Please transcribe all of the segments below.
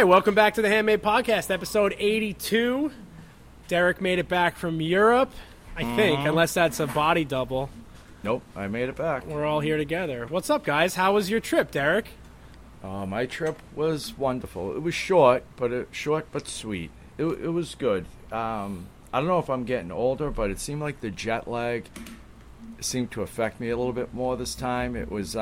right, welcome back to the Handmade Podcast, episode 82. Derek made it back from Europe, I think, unless that's a body double. Nope, I made it back. We're all here together. What's up, guys? How was your trip, Derek? My trip was wonderful. It was short but sweet. It was good. I don't know if I'm getting older, but it seemed like the jet lag seemed to affect me a little bit more this time. It was,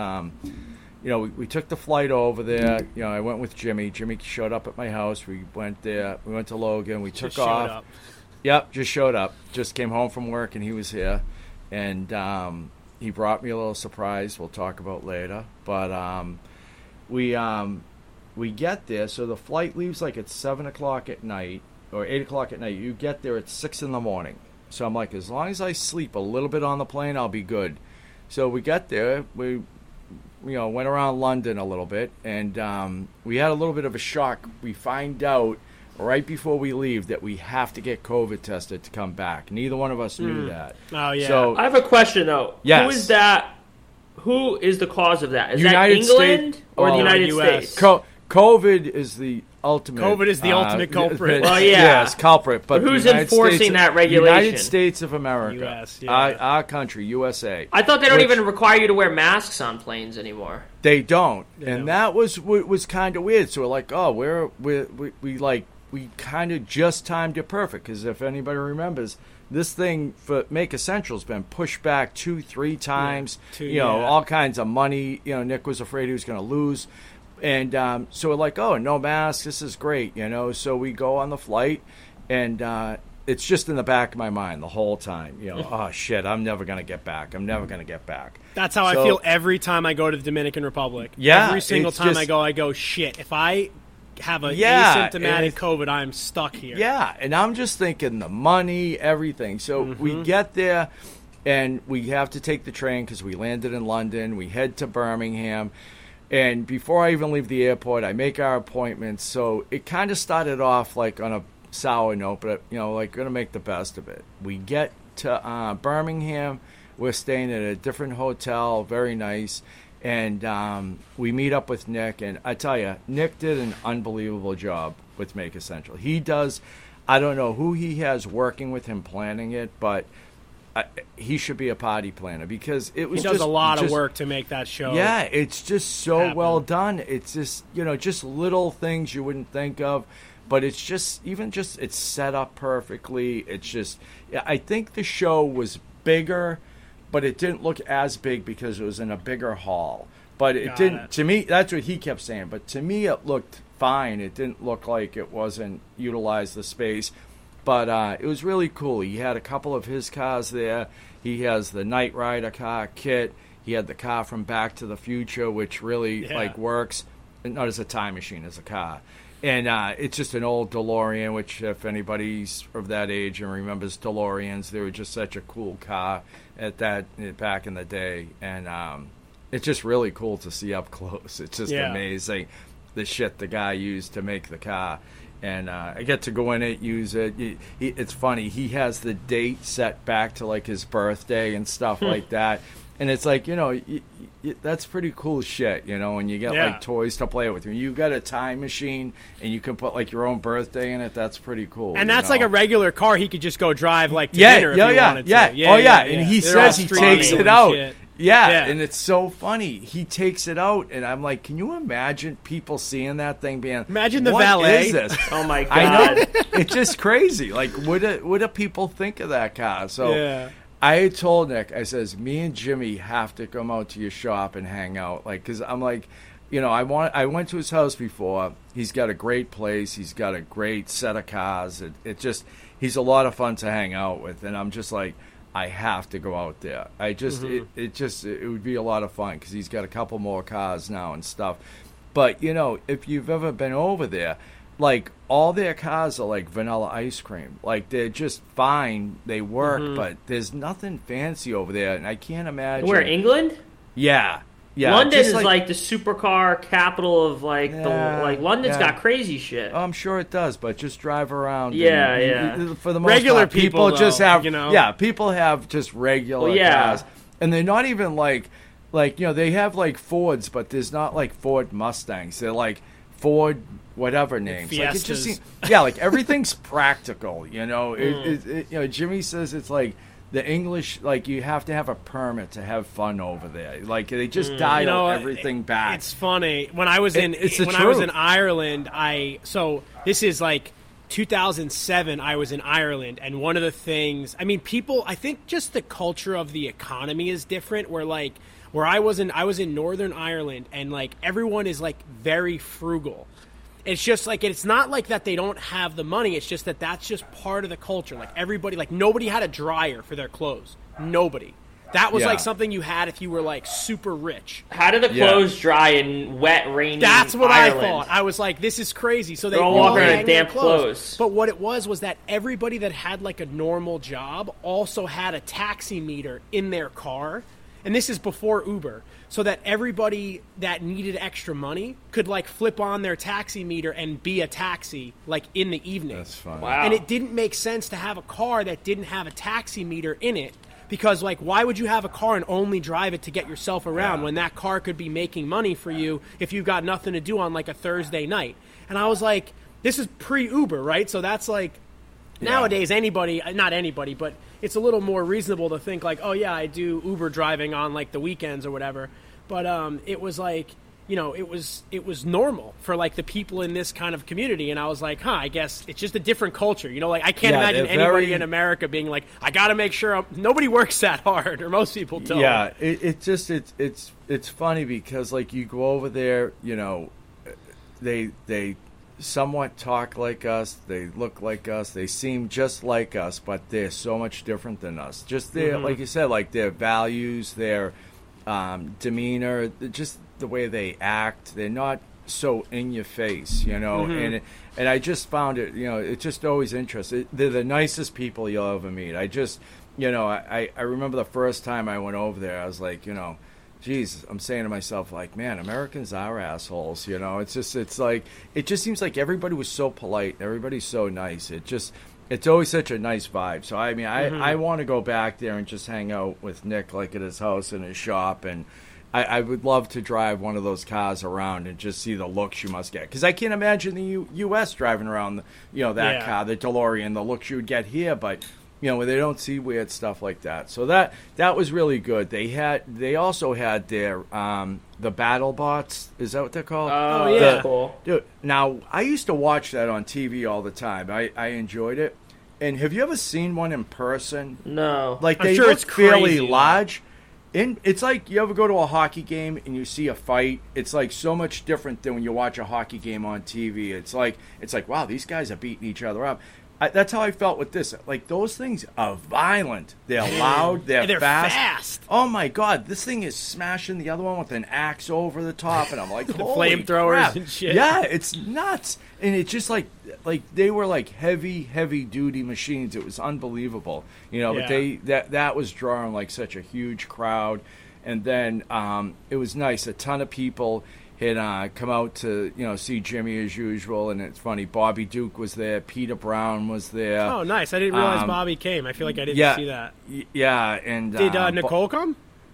we took the flight over there. You know, I went with Jimmy. Jimmy showed up at my house. We went there. We went to Logan. We took off. Showed up. Yep, just showed up. Just came home from work, and he was here. And he brought me a little surprise we'll talk about later. But we get there. So the flight leaves like at 7 o'clock at night or 8 o'clock at night. You get there at 6 in the morning. So I'm like, as long as I sleep a little bit on the plane, I'll be good. So we got there. We went around London a little bit, and we had a little bit of a shock. We find out right before we leave that we have to get COVID tested to come back. Neither one of us knew that. Oh, yeah. So, I have a question, though. Yes. Who is that? Who is the cause of that? Is United that England States, or the United US. States? COVID is the ultimate. COVID is the ultimate culprit. Well, yeah. Yes, culprit. But who's the United enforcing States, that regulation? United States of America. US, yeah. Our country, USA. I thought they don't Which- even require you to wear masks on planes anymore. They don't, They and don't. that was kind of weird. So we're like, oh, we kind of just timed it perfect, because if anybody remembers, this thing for Make Essentials been pushed back 2-3 times. All kinds of money. Nick was afraid he was going to lose, and so we're like, oh, no masks. This is great. So we go on the flight, and it's just in the back of my mind the whole time. Oh shit, I'm never going to get back. That's how I feel every time I go to the Dominican Republic. Yeah, Every single it's time just- I go, shit, if I have a Yeah, asymptomatic COVID, I'm stuck here. Yeah, and I'm just thinking the money, everything. So we get there, and we have to take the train because we landed in London. We head to Birmingham. And before I even leave the airport, I make our appointments. So it kind of started off like on a sour note, but, going to make the best of it. We get to Birmingham. We're staying at a different hotel, very nice. And we meet up with Nick. And I tell you, Nick did an unbelievable job with Make Essential. He does. I don't know who he has working with him planning it, but he should be a party planner, because it was He does just a lot of just- work to make that show. Yeah, it's just so happen. well done. It's just, just little things you wouldn't think of, but it's just, it's set up perfectly. It's just, I think the show was bigger, but it didn't look as big because it was in a bigger hall. But it didn't, to me, that's what he kept saying, but to me it looked fine. It didn't look like it wasn't utilized the space. But it was really cool. He had a couple of his cars there. He has the Knight Rider car kit. He had the car from Back to the Future, which really works, not as a time machine, as a car. And it's just an old DeLorean, which if anybody's of that age and remembers DeLoreans, they were just such a cool car back in the day. And it's just really cool to see up close. It's just amazing the shit the guy used to make the car. And I get to go in it, use it. It's funny. He has the date set back to like his birthday and stuff like that. And it's like, that's pretty cool shit, when you get like toys to play with. When you got a time machine and you can put like your own birthday in it, that's pretty cool. And that's like a regular car he could just go drive like to dinner if he wanted to. And he says he takes it out. Shit. Yeah, and it's so funny. He takes it out, and I'm like, can you imagine people seeing that thing being... Imagine the what valet. is this? Oh, my God. I know. It's just crazy. Like, what do people think of that car? So I told Nick, I says, me and Jimmy have to come out to your shop and hang out. Like, because I'm like, I went to his house before. He's got a great place. He's got a great set of cars. He's a lot of fun to hang out with, and I'm just like... I have to go out there. It would be a lot of fun because he's got a couple more cars now and stuff. But, if you've ever been over there, like, all their cars are like vanilla ice cream. Like, they're just fine. They work, but there's nothing fancy over there. And I can't imagine. Where, England? Yeah. Yeah, London is like the supercar capital of London's yeah. got crazy shit. I'm sure it does, but just drive around. Yeah. For the most Regular part, people just though, have, you know? Yeah, people have just regular cars, and they're not even like they have like Fords, but there's not like Ford Mustangs. They're like Ford whatever names. Like, it just seems, like everything's practical. You know, Jimmy says it's like the English, like you have to have a permit to have fun over there. Like they just dial everything back. It's funny when I was in I was in Ireland. This is like 2007. I was in Ireland, and one of the things, I mean, people, I think just the culture of the economy is different. Where I was in Northern Ireland, and like everyone is like very frugal. It's just like, it's not like that they don't have the money. It's just that that's just part of the culture. Like everybody, like nobody had a dryer for their clothes. Nobody. That was like something you had if you were like super rich. How do the clothes dry in wet, rainy That's what Ireland? I thought. I was like, this is crazy. So they all all walk around hang in their damp clothes. But what it was that everybody that had like a normal job also had a taxi meter in their car. And this is before Uber. So that everybody that needed extra money could like flip on their taxi meter and be a taxi like in the evening. That's fun. Wow. And it didn't make sense to have a car that didn't have a taxi meter in it, because like why would you have a car and only drive it to get yourself around when that car could be making money for you if you've got nothing to do on like a Thursday night? And I was like, this is pre-Uber, right? So that's like nowadays not anybody, but it's a little more reasonable to think like, oh yeah, I do Uber driving on like the weekends or whatever. But it was like, you know, it was normal for like the people in this kind of community. And I was like, I guess it's just a different culture. You know, like I can't imagine anybody in America being like, I got to make sure nobody works that hard, or most people don't. Yeah, it's funny because like you go over there, you know, they somewhat talk like us, they look like us, they seem just like us, but they're so much different than us. Just their, like you said, like their values, their demeanor, just the way they act. They're not so in your face, you know. And I just found it, you know, it's just always interesting. They're the nicest people you'll ever meet. I just, you know, I remember the first time I went over there, I was like, you know, geez, I'm saying to myself, like, man, Americans are assholes, you know. It's just seems like everybody was so polite, everybody's so nice. It's always such a nice vibe. So, I mean, I want to go back there and just hang out with Nick, like, at his house and his shop. And I would love to drive one of those cars around and just see the looks you must get. Because I can't imagine the U.S. driving around, you know, that car, the DeLorean, the looks you would get here. But, you know, they don't see weird stuff like that. So that was really good. They also had their the battle bots. Is that what they're called? Oh, yeah. Cool. Dude, now, I used to watch that on TV all the time. I enjoyed it. And have you ever seen one in person? No. Like, they look fairly large. It's like you ever go to a hockey game and you see a fight. It's like so much different than when you watch a hockey game on TV. It's like wow, these guys are beating each other up. That's how I felt with this. Like, those things are violent. They're loud. They're fast. Oh, my God. This thing is smashing the other one with an axe over the top. And I'm like, the flamethrowers and shit. Yeah, it's nuts. And it's just like they were like heavy duty machines. It was unbelievable. You know, but that was drawing like such a huge crowd. And then it was nice. A ton of people had come out to, you know, see Jimmy as usual. And it's funny, Bobby Duke was there, Peter Brown was there. Oh, nice. I didn't realize Bobby came. I feel like I didn't see that. Yeah, and did Nicole come?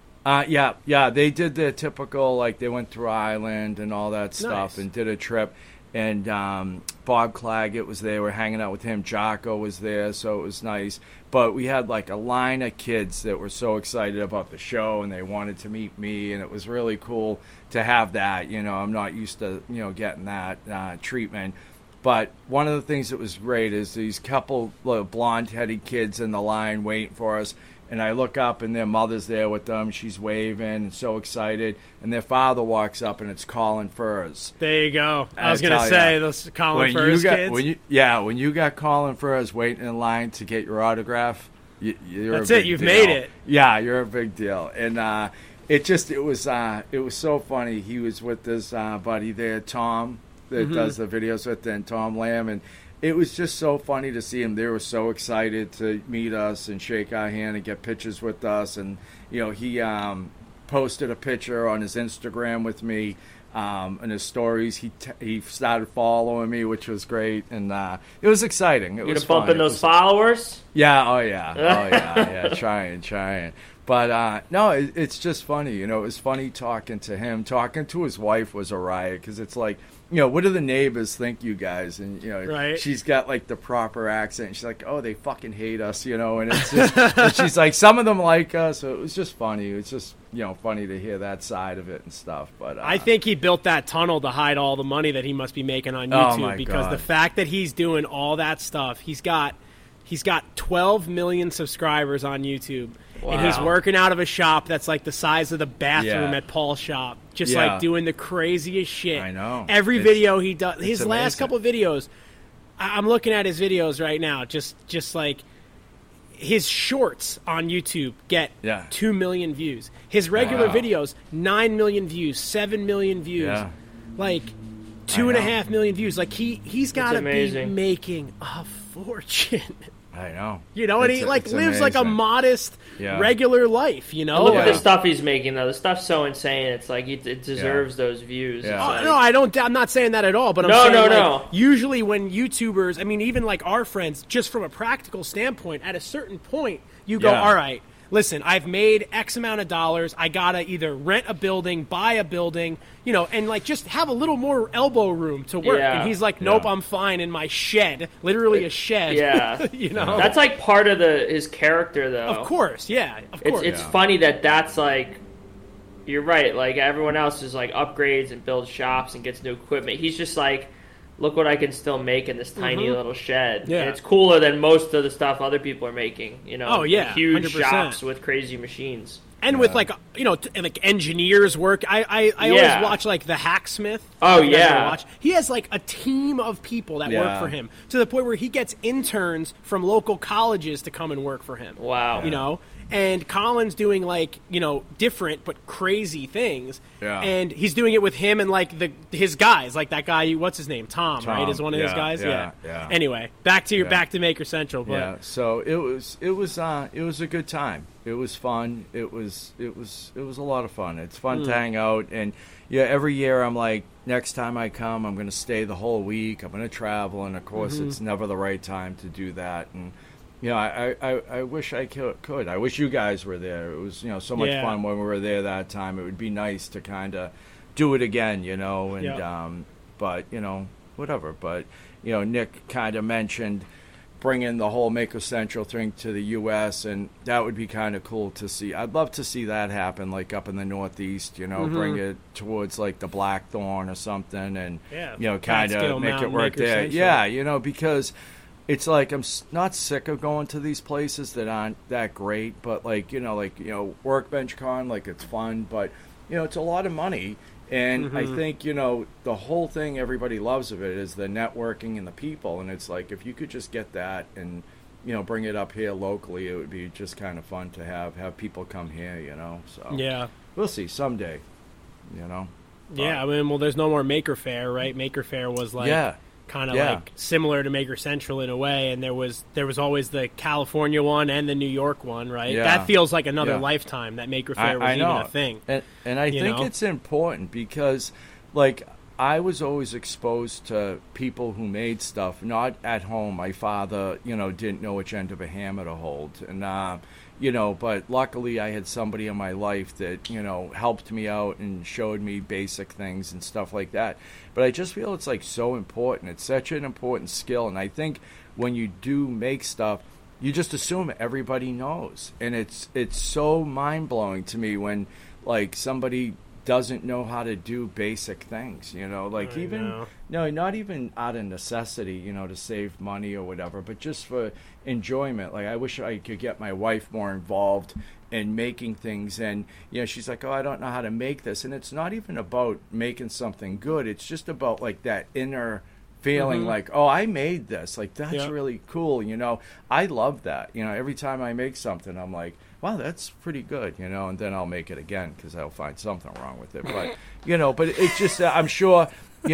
Yeah, they did their typical, like, they went through Ireland and all that stuff and did a trip. And Bob Claggett was there. We're hanging out with him. Jocko was there, so it was nice. But we had like a line of kids that were so excited about the show, and they wanted to meet me, and it was really cool to have that. You know, I'm not used to, you know, getting that treatment. But one of the things that was great is these couple blonde-headed kids in the line waiting for us. And I look up, and their mother's there with them. She's waving and so excited. And their father walks up, and it's Colin Furze. There you go. I was going to say, those Colin Furze kids. When you got Colin Furze waiting in line to get your autograph, you're That's a big it. You've deal. made it. Yeah, you're a big deal. And it was so funny. He was with this buddy there, Tom, that does the videos with, and Tom Lamb, and it was just so funny to see him. They were so excited to meet us and shake our hand and get pictures with us. And, you know, he posted a picture on his Instagram with me and his stories. He started following me, which was great. And it was exciting. It was fun. Bumping those followers? Yeah, oh, yeah. Yeah, trying. But no, it's just funny. You know, it was funny talking to him. Talking to his wife was a riot because it's like, you know, what do the neighbors think, you guys? And, you know, right. She's got like the proper accent. And she's like, oh, they fucking hate us, you know. And it's just, and she's like, some of them like us. So it was just funny. It was just, you know, funny to hear that side of it and stuff. But I think he built that tunnel to hide all the money that he must be making on Oh, YouTube my because God. the fact that he's doing all that stuff, he's got 12 million subscribers on YouTube. And he's Wow. working out of a shop that's like the size of the bathroom Yeah. at Paul's shop. Just Yeah. like doing the craziest shit. I know. Every It's- video he does, his last amazing. couple of videos, I'm looking at his videos right now, just like his shorts on YouTube get Yeah. 2 million views. His regular Wow. videos, 9 million views, 7 million views. Yeah. Like I 2.5 million views. Like he's got to be amazing. making a fortune. I know. You know, and he like It's lives like a amazing. modest, Yeah. regular life. You know, Look Yeah. at the stuff he's making, though. The stuff's so insane. It's like it deserves those views. Yeah. It's Oh, like- no, I don't. I'm not saying that at all. But I'm No, saying, no, like, no. usually when YouTubers, I mean, even like our friends, just from a practical standpoint, at a certain point, you go, Yeah. all right, listen, I've made X amount of dollars. I gotta either rent a building, buy a building, you know, and like just have a little more elbow room to work. Yeah. And he's like, nope, Yeah. I'm fine in my shed, literally a shed. Yeah. You know, That's like part of his character, though. of course, yeah, of It's course. it's Yeah. funny that's like, you're right. Like everyone else is like upgrades and builds shops and gets new equipment. He's just like, look what I can still make in this tiny little shed. Mm-hmm. Yeah. And it's cooler than most of the stuff other people are making. You know, Oh, yeah, huge 100%. shops with crazy machines. And with like, you know, like engineers work. I always Yeah. watch like the Hacksmith. Oh, If you guys ever yeah. watch. He has like a team of people that work Yeah. for him to the point where he gets interns from local colleges to come and work for him. Wow. You know, and Colin's doing like, you know, different but crazy things. Yeah. And he's doing it with him and like his guys, like that guy. What's his name? Tom, right? Tom, Is one of his yeah, guys. yeah. Anyway, back to Maker Central. But Yeah, so it was a good time. It was fun. It was a lot of fun. It's fun to hang out, and yeah, every year I'm like, next time I come, I'm going to stay the whole week. I'm going to travel, and of course, it's never the right time to do that. And you know, I wish I could. I wish you guys were there. It was, you know, so much Yeah. fun when we were there that time. It would be nice to kind of do it again, you know. And Yeah. but you know, whatever. But you know, Nick kind of mentioned bringing the whole Maker Central thing to the U.S., and that would be kind of cool to see. I'd love to see that happen, like up in the Northeast, you know, bring it towards like the Blackthorn or something, and Yeah, you know, kind Catskill of make it Mountain, work Maker there. Central. Yeah, you know, because it's like I'm not sick of going to these places that aren't that great, but like you know, Workbench Con, like it's fun, but you know, it's a lot of money. And I think, you know, the whole thing everybody loves of it is the networking and the people. And it's like, if you could just get that and, you know, bring it up here locally, it would be just kind of fun to have people come here, you know. So yeah. we'll see someday, you know. Yeah, I mean, well, there's no more Maker Faire, right? Maker Faire was like kind of Yeah. like similar to Maker Central in a way, and there was always the California one and the New York one, right? Yeah. That feels like another Yeah. lifetime that Maker Faire was I know. even a thing. And I you think know? it's important because, like, I was always exposed to people who made stuff, not at home. My father, you know, didn't know which end of a hammer to hold. And, you know, but luckily I had somebody in my life that, you know, helped me out and showed me basic things and stuff like that. But I just feel it's, like, so important. It's such an important skill. And I think when you do make stuff, you just assume everybody knows. And it's so mind-blowing to me when, like, somebody doesn't know how to do basic things, you know, like I even know. no, not even out of necessity, you know, to save money or whatever, but just for enjoyment. Like, I wish I could get my wife more involved in making things, and you know, she's like, oh, I don't know how to make this, and it's not even about making something good. It's just about like that inner feeling, like, oh, I made this, like that's Yeah. really cool, you know. I love that, you know. Every time I make something, I'm like, wow, that's pretty good, you know, and then I'll make it again because I'll find something wrong with it. But, you know, but it's just, I'm sure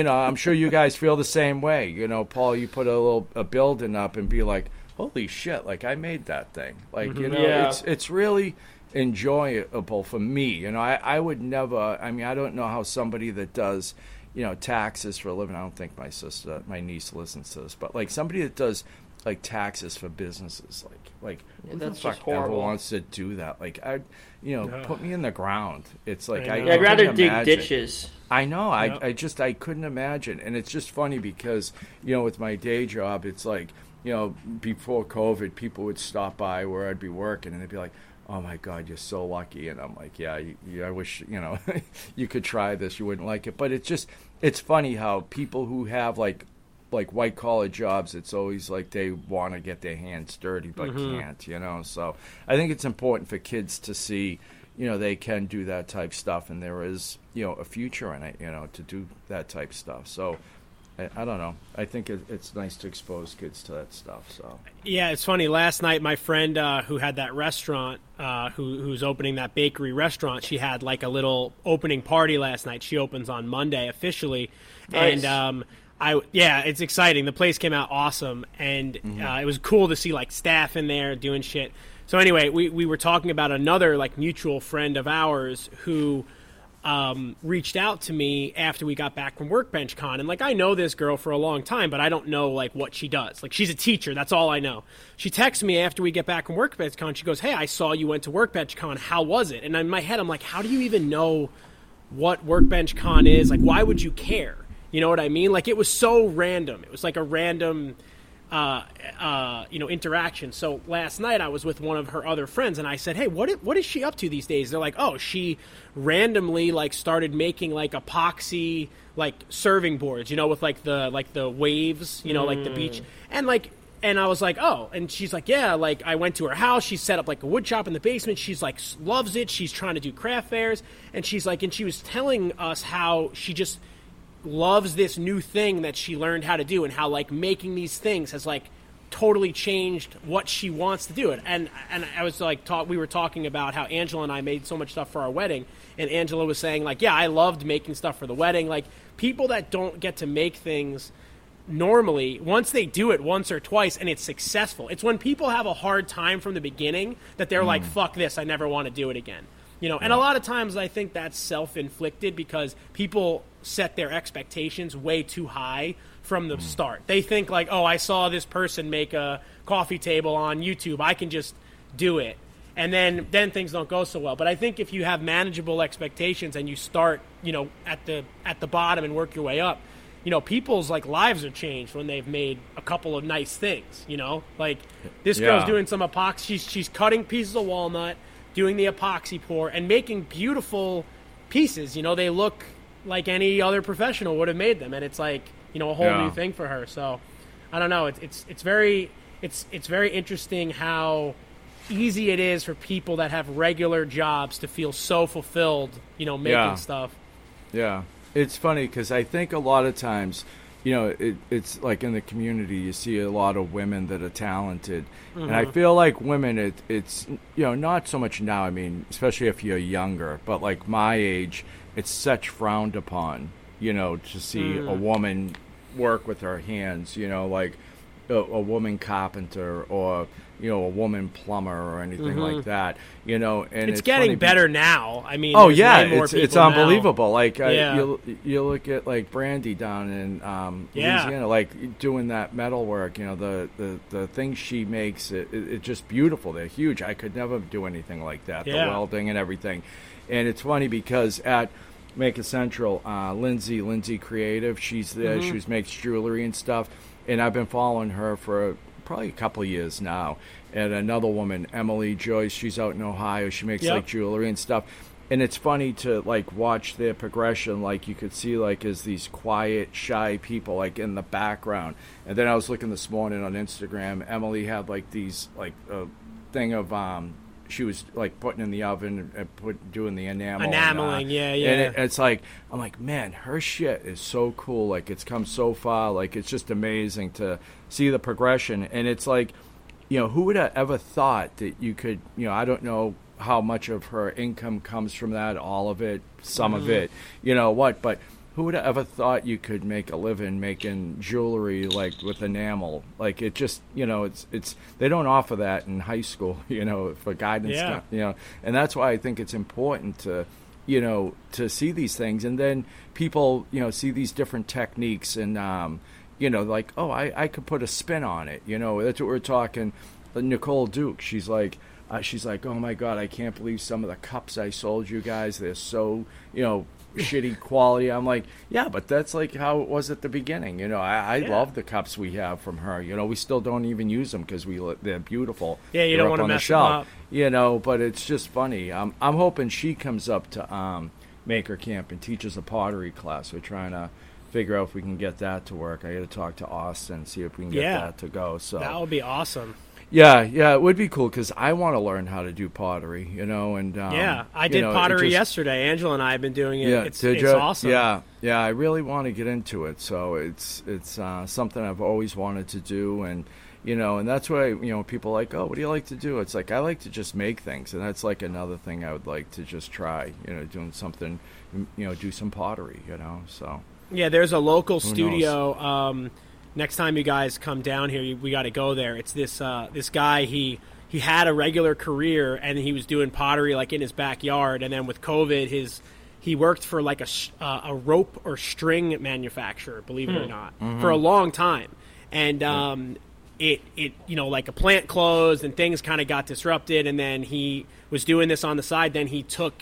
you guys feel the same way. You know, Paul, you put a building up and be like, holy shit, like I made that thing. Like, you know, Yeah. it's really enjoyable for me. You know, I would never, I mean, I don't know how somebody that does, you know, taxes for a living, I don't think my niece listens to this, but like somebody that does like taxes for businesses. Like who the that's fuck just ever horrible. wants to do that? Like put me in the ground. It's like I know. Yeah, I'd rather couldn't dig imagine. ditches. I know. Yep. I couldn't imagine. And it's just funny because, with my day job, it's like, before COVID, people would stop by where I'd be working and they'd be like, oh my God, you're so lucky. And I'm like, yeah, I wish, you could try this. You wouldn't like it. But it's funny how people who have like white collar jobs, it's always like they want to get their hands dirty but can't, So I think it's important for kids to see, they can do that type stuff, and there is, a future in it, to do that type stuff. So I don't know. I think it's nice to expose kids to that stuff. So Yeah, it's funny. Last night, my friend who had that restaurant, who's opening that bakery restaurant, she had like a little opening party last night. She opens on Monday officially, Nice. and it's exciting. The place came out awesome, and it was cool to see like staff in there doing shit. So anyway, we were talking about another like mutual friend of ours who reached out to me after we got back from Workbench Con, and like I know this girl for a long time, but I don't know like what she does. Like she's a teacher, that's all I know. She texts me after we get back from Workbench Con. She goes, "Hey, I saw you went to Workbench Con. How was it?" And in my head, I'm like, "How do you even know what Workbench Con is? Like, why would you care?" You know what I mean? Like it was so random. It was like a random interaction. So last night I was with one of her other friends and I said, "Hey, what is she up to these days?" They're like, "Oh, she randomly like started making like epoxy like serving boards, with like the waves, like the beach." And I was like, "Oh," and she's like, "Yeah, like I went to her house. She set up like a wood shop in the basement. She's like loves it. She's trying to do craft fairs." And she's like, and she was telling us how she just loves this new thing that she learned how to do, and how like making these things has like totally changed what she wants to do. It and I was like we were talking about how Angela and I made so much stuff for our wedding, and Angela was saying like, yeah, I loved making stuff for the wedding. Like people that don't get to make things normally, once they do it once or twice and it's successful, it's when people have a hard time from the beginning that they're like, fuck this, I never want to do it again. And a lot of times I think that's self-inflicted because people set their expectations way too high from the start. They think like, oh, I saw this person make a coffee table on YouTube, I can just do it. And then things don't go so well. But I think if you have manageable expectations and you start, at the bottom and work your way up, people's like lives are changed when they've made a couple of nice things, Like this girl's doing some epoxy, she's cutting pieces of walnut, doing the epoxy pour, and making beautiful pieces. They look like any other professional would have made them, and it's like, a whole new thing for her. So I don't know. It's very interesting how easy it is for people that have regular jobs to feel so fulfilled, making stuff. Yeah. It's funny because I think a lot of times, it's like in the community, you see a lot of women that are talented. And I feel like women, it's not so much now, I mean, especially if you're younger, but like my age, it's such frowned upon, to see a woman work with her hands, like a woman carpenter or, a woman plumber or anything like that, and it's getting better now. I mean, oh there's yeah, way more it's people unbelievable. now. Like you look at like Brandy down in Louisiana, like doing that metal work. The things she makes, it's just beautiful. They're huge. I could never do anything like that. The welding and everything. And it's funny because at Maker Central, Lindsay Creative, she's there. She makes jewelry and stuff. And I've been following her for probably a couple of years now. And another woman, Emily Joyce, she's out in Ohio. She makes like jewelry and stuff. And it's funny to like watch their progression. Like you could see like as these quiet, shy people like in the background. And then I was looking this morning on Instagram. Emily had like these like a thing of she was like putting in the oven and doing the enameling. And it's like, I'm like, man, her shit is so cool. Like it's come so far. Like it's just amazing to see the progression. And it's like, who would have ever thought that you could, I don't know how much of her income comes from that, all of it, some of it, but who would have ever thought you could make a living making jewelry like with enamel? Like it just, it's they don't offer that in high school, for guidance, and that's why I think it's important to, to see these things, and then people, see these different techniques and like, oh, I could put a spin on it. That's what we're talking. Nicole Duke, she's like, oh my God, I can't believe some of the cups I sold you guys. They're so, shitty quality. I'm like, yeah, but that's like how it was at the beginning. I love the cups we have from her. We still don't even use them because they're beautiful. Yeah, you they're don't want to mess them up. But it's just funny. I'm hoping she comes up to Maker Camp and teaches a pottery class. We're trying to figure out if we can get that to work. I got to talk to Austin, see if we can get that to go. So that would be awesome. Yeah, it would be cool because I want to learn how to do pottery, and I did pottery yesterday. Angela and I have been doing it. Yeah, it's awesome. Yeah, I really want to get into it. So it's something I've always wanted to do, and and that's why people are like, oh, what do you like to do? It's like I like to just make things, and that's like another thing I would like to just try, doing something, do some pottery, So yeah, there's a local studio. Next time you guys come down here, we got to go there. It's this guy. He had a regular career, and he was doing pottery like in his backyard. And then with COVID, he worked for like a rope or string manufacturer, believe it or not, for a long time. And it like a plant closed and things kind of got disrupted. And then he was doing this on the side. Then he took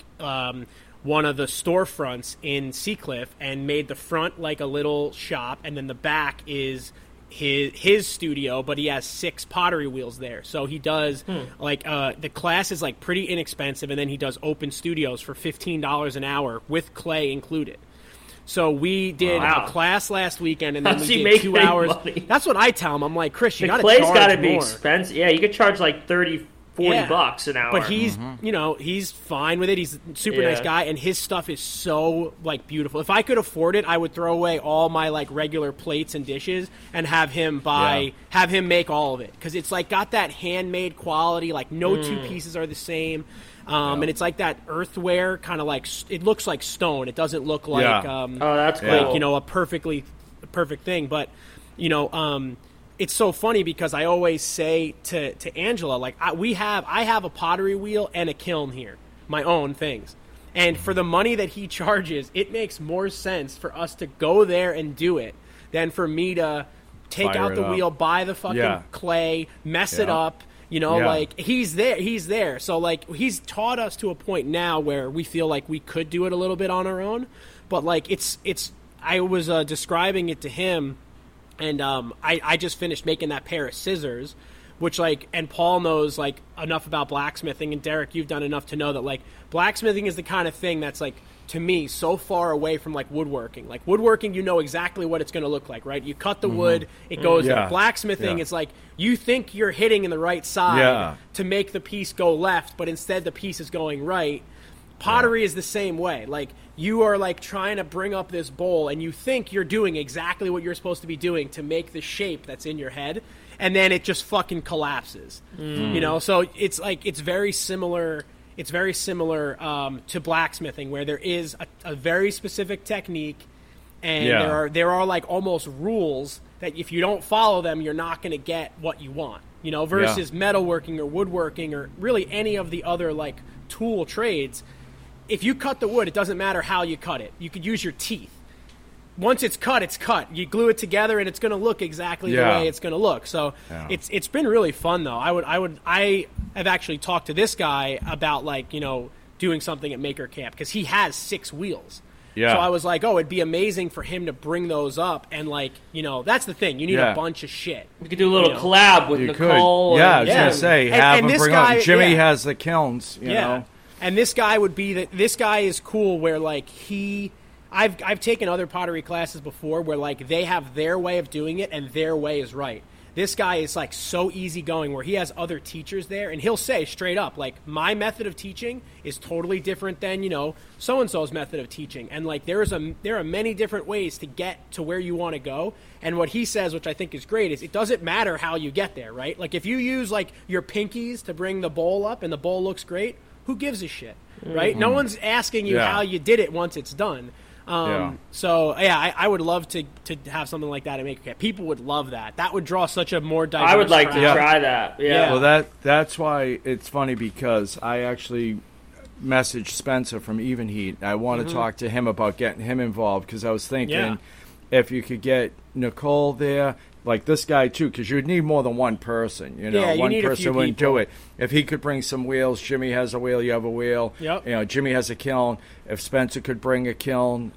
one of the storefronts in Seacliff and made the front like a little shop, and then the back is his studio, but he has 6 pottery wheels there. So he does the class is like pretty inexpensive, and then he does open studios for $15 an hour with clay included. So we did a class last weekend, and then we did 2 hours. Money? That's what I tell him. I'm like, Chris, you got to charge more. The clay's got to be expensive. Yeah, you could charge like $30-40 an hour. But he's, he's fine with it. He's a super nice guy, and his stuff is so like beautiful. If I could afford it, I would throw away all my like regular plates and dishes and have him have him make all of it, because it's like got that handmade quality. Like no two pieces are the same, and it's like that earthenware kind of like it looks like stone. It doesn't look like that's cool. Like a perfect thing, but it's so funny because I always say to Angela, like, I have a pottery wheel and a kiln here, my own things. And for the money that he charges, it makes more sense for us to go there and do it than for me to take out the wheel, buy the fucking clay, mess it up. Like he's there. So like he's taught us to a point now where we feel like we could do it a little bit on our own. But like I was describing it to him. And I just finished making that pair of scissors, which and Paul knows enough about blacksmithing, and Derek, you've done enough to know that blacksmithing is the kind of thing that's to me so far away from woodworking. Like woodworking, you know exactly what it's going to look like, right? You cut the wood, it goes there. Blacksmithing, it's like you think you're hitting in the right side to make the piece go left, but instead the piece is going right. Pottery is the same way. Like you are trying to bring up this bowl, and you think you're doing exactly what you're supposed to be doing to make the shape that's in your head, and then it just fucking collapses. So it's very similar. It's very similar to blacksmithing, where there is a very specific technique, and there are almost rules that if you don't follow them, you're not going to get what you want. Versus metalworking or woodworking or really any of the other tool trades. If you cut the wood, it doesn't matter how you cut it. You could use your teeth. Once it's cut, it's cut. You glue it together, and it's going to look exactly the way it's going to look. So it's been really fun, though. I have actually talked to this guy about doing something at Maker Camp, because he has 6 wheels. Yeah. So I was like, it'd be amazing for him to bring those up, and that's the thing. You need a bunch of shit. We could do a little collab with Nicole. I was going to say, have him bring up. Jimmy has the kilns, you know. And this guy would be this guy is cool where I've taken other pottery classes before where they have their way of doing it and their way is right. This guy is so easygoing where he has other teachers there, and he'll say straight up my method of teaching is totally different than so and so's method of teaching, and there are many different ways to get to where you want to go. And what he says, which I think is great, is it doesn't matter how you get there, right? If you use your pinkies to bring the bowl up and the bowl looks great, who gives a shit, right? No one's asking you how you did it once it's done. So I would love to have something like that at Maker Camp. People would love that. That would draw such a more diverse I would like crowd. to try that. Yeah. Well, that's why it's funny, because I actually messaged Spencer from Even Heat. I want to talk to him about getting him involved, because I was thinking if you could get Nicole there, like this guy too, because you'd need more than one person. You know, Yeah, you one need a person few wouldn't people. do it. If he could bring some wheels, Jimmy has a wheel, you have a wheel. Yep. You know, Jimmy has a kiln. If Spencer could bring a kiln,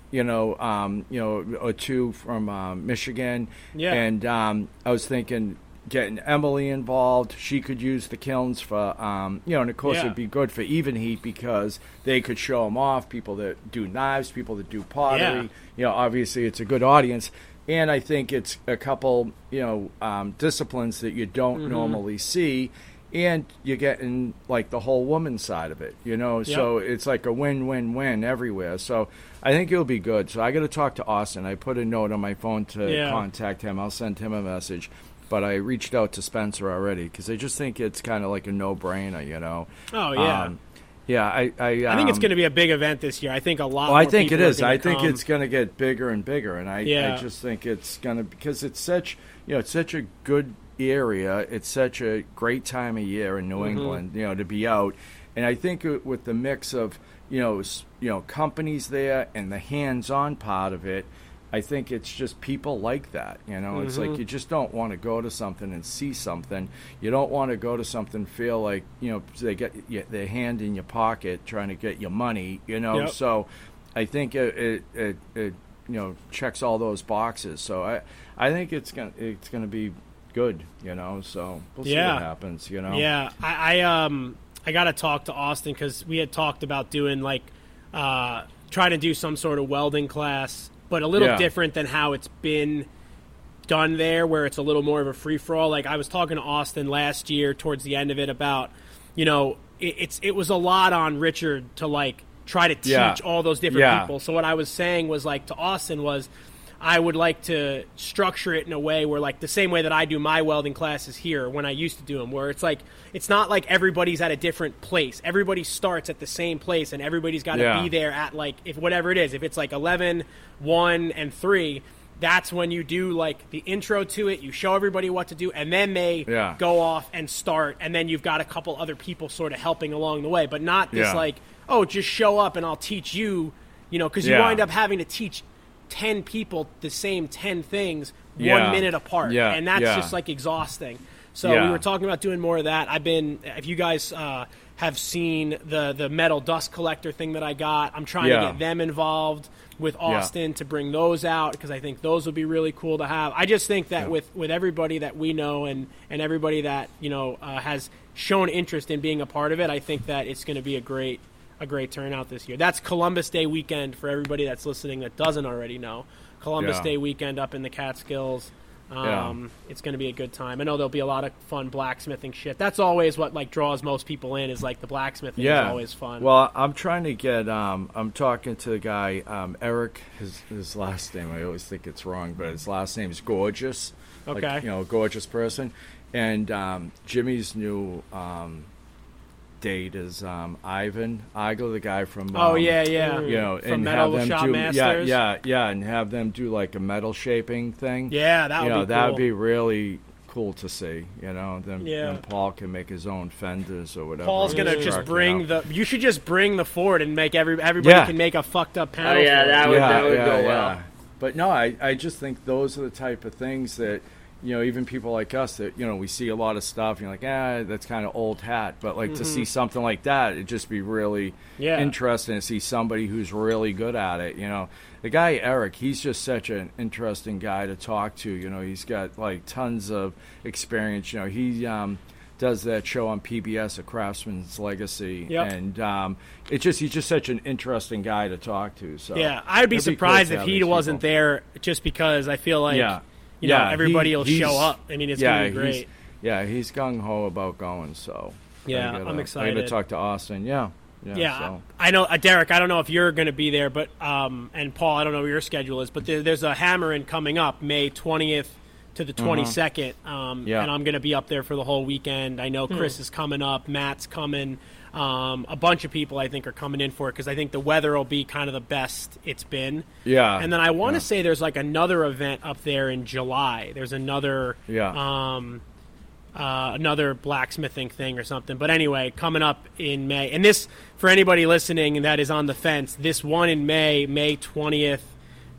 or two from Michigan. Yeah. And I was thinking getting Emily involved. She could use the kilns for, and of course Yeah. it'd be good for even heat because they could show them off. People that do knives, people that do pottery. Yeah. Obviously it's a good audience. And I think it's a couple, disciplines that you don't normally see. And you're getting, like, the whole woman side of it, So it's like a win-win-win everywhere. So I think it'll be good. So I got to talk to Austin. I put a note on my phone to contact him. I'll send him a message. But I reached out to Spencer already because I just think it's kind of like a no-brainer, Oh, yeah. Yeah, I think it's going to be a big event this year. I think a lot. Well, I more think it people are is. gonna I think come. it's going to get bigger and bigger, and I just think it's going to because it's such it's such a good area. It's such a great time of year in New England, to be out, and I think with the mix of companies there and the hands-on part of it. I think it's just people like that, It's like you just don't want to go to something and see something. You don't want to go to something feel like they get their hand in your pocket trying to get your money, Yep. So I think it checks all those boxes. So I think it's gonna be good, So we'll see what happens, Yeah, I got to talk to Austin because we had talked about doing like trying to do some sort of welding class. But a little different than how it's been done there, where it's a little more of a free-for-all. Like, I was talking to Austin last year towards the end of it about, it was a lot on Richard to, like, try to teach all those different people. So what I was saying was, like, to Austin was I would like to structure it in a way where, like, the same way that I do my welding classes here when I used to do them, where it's like, it's not like everybody's at a different place. Everybody starts at the same place, and everybody's got to be there at, like, if whatever it is. If it's, like, 11, 1, and 3, that's when you do, like, the intro to it. You show everybody what to do, and then they go off and start, and then you've got a couple other people sort of helping along the way. But not this, like, oh, just show up and I'll teach you, because you wind up having to teach 10 people the same 10 things 1 minute apart, and that's just like exhausting. So we were talking about doing more of that. If you guys have seen the metal dust collector thing that I got, I'm trying to get them involved with Austin to bring those out because I think those would be really cool to have. I just think that with everybody that we know and everybody that has shown interest in being a part of it, I think that it's going to be a great turnout this year. That's Columbus Day weekend for everybody that's listening that doesn't already know. Columbus Day weekend up in the Catskills. It's going to be a good time. I know there'll be a lot of fun blacksmithing shit. That's always what like draws most people in is like the blacksmithing is always fun. Well, I'm trying to get I'm talking to the guy Eric, his last name I always think it's wrong, but his last name is Gorgeous. Okay. Like, gorgeous person. And Jimmy's new date is Ivan Igel, the guy from from and Metal have them Shop do Masters. and have them do like a metal shaping thing. Yeah, that would be cool. That would be really cool to see. Then Paul can make his own fenders or whatever. Paul's gonna just bring You should just bring the Ford and make everybody can make a fucked up panel. Oh yeah, for it. that would go well. But no, I just think those are the type of things that even people like us that we see a lot of stuff. You're like, that's kind of old hat. But like to see something like that, it'd just be really interesting to see somebody who's really good at it. The guy Eric, he's just such an interesting guy to talk to. He's got like tons of experience. He does that show on PBS, A Craftsman's Legacy, and he's just such an interesting guy to talk to. So I'd be surprised if he wasn't there, just because I feel like everybody will show up. I mean, it's gonna be great. He's gung ho about going. So I'm excited. I'm gonna talk to Austin. So. I know, Derek. I don't know if you're going to be there, but and Paul, I don't know what your schedule is, but there's a Hammerin' coming up May 20th to the 22nd, and I'm going to be up there for the whole weekend. I know Chris is coming up, Matt's coming, a bunch of people I think are coming in for it because I think the weather will be kind of the best it's been. And then I want to say there's like another event up there in July. There's another another blacksmithing thing or something. But anyway, coming up in May. And this, for anybody listening that is on the fence, this one in May 20th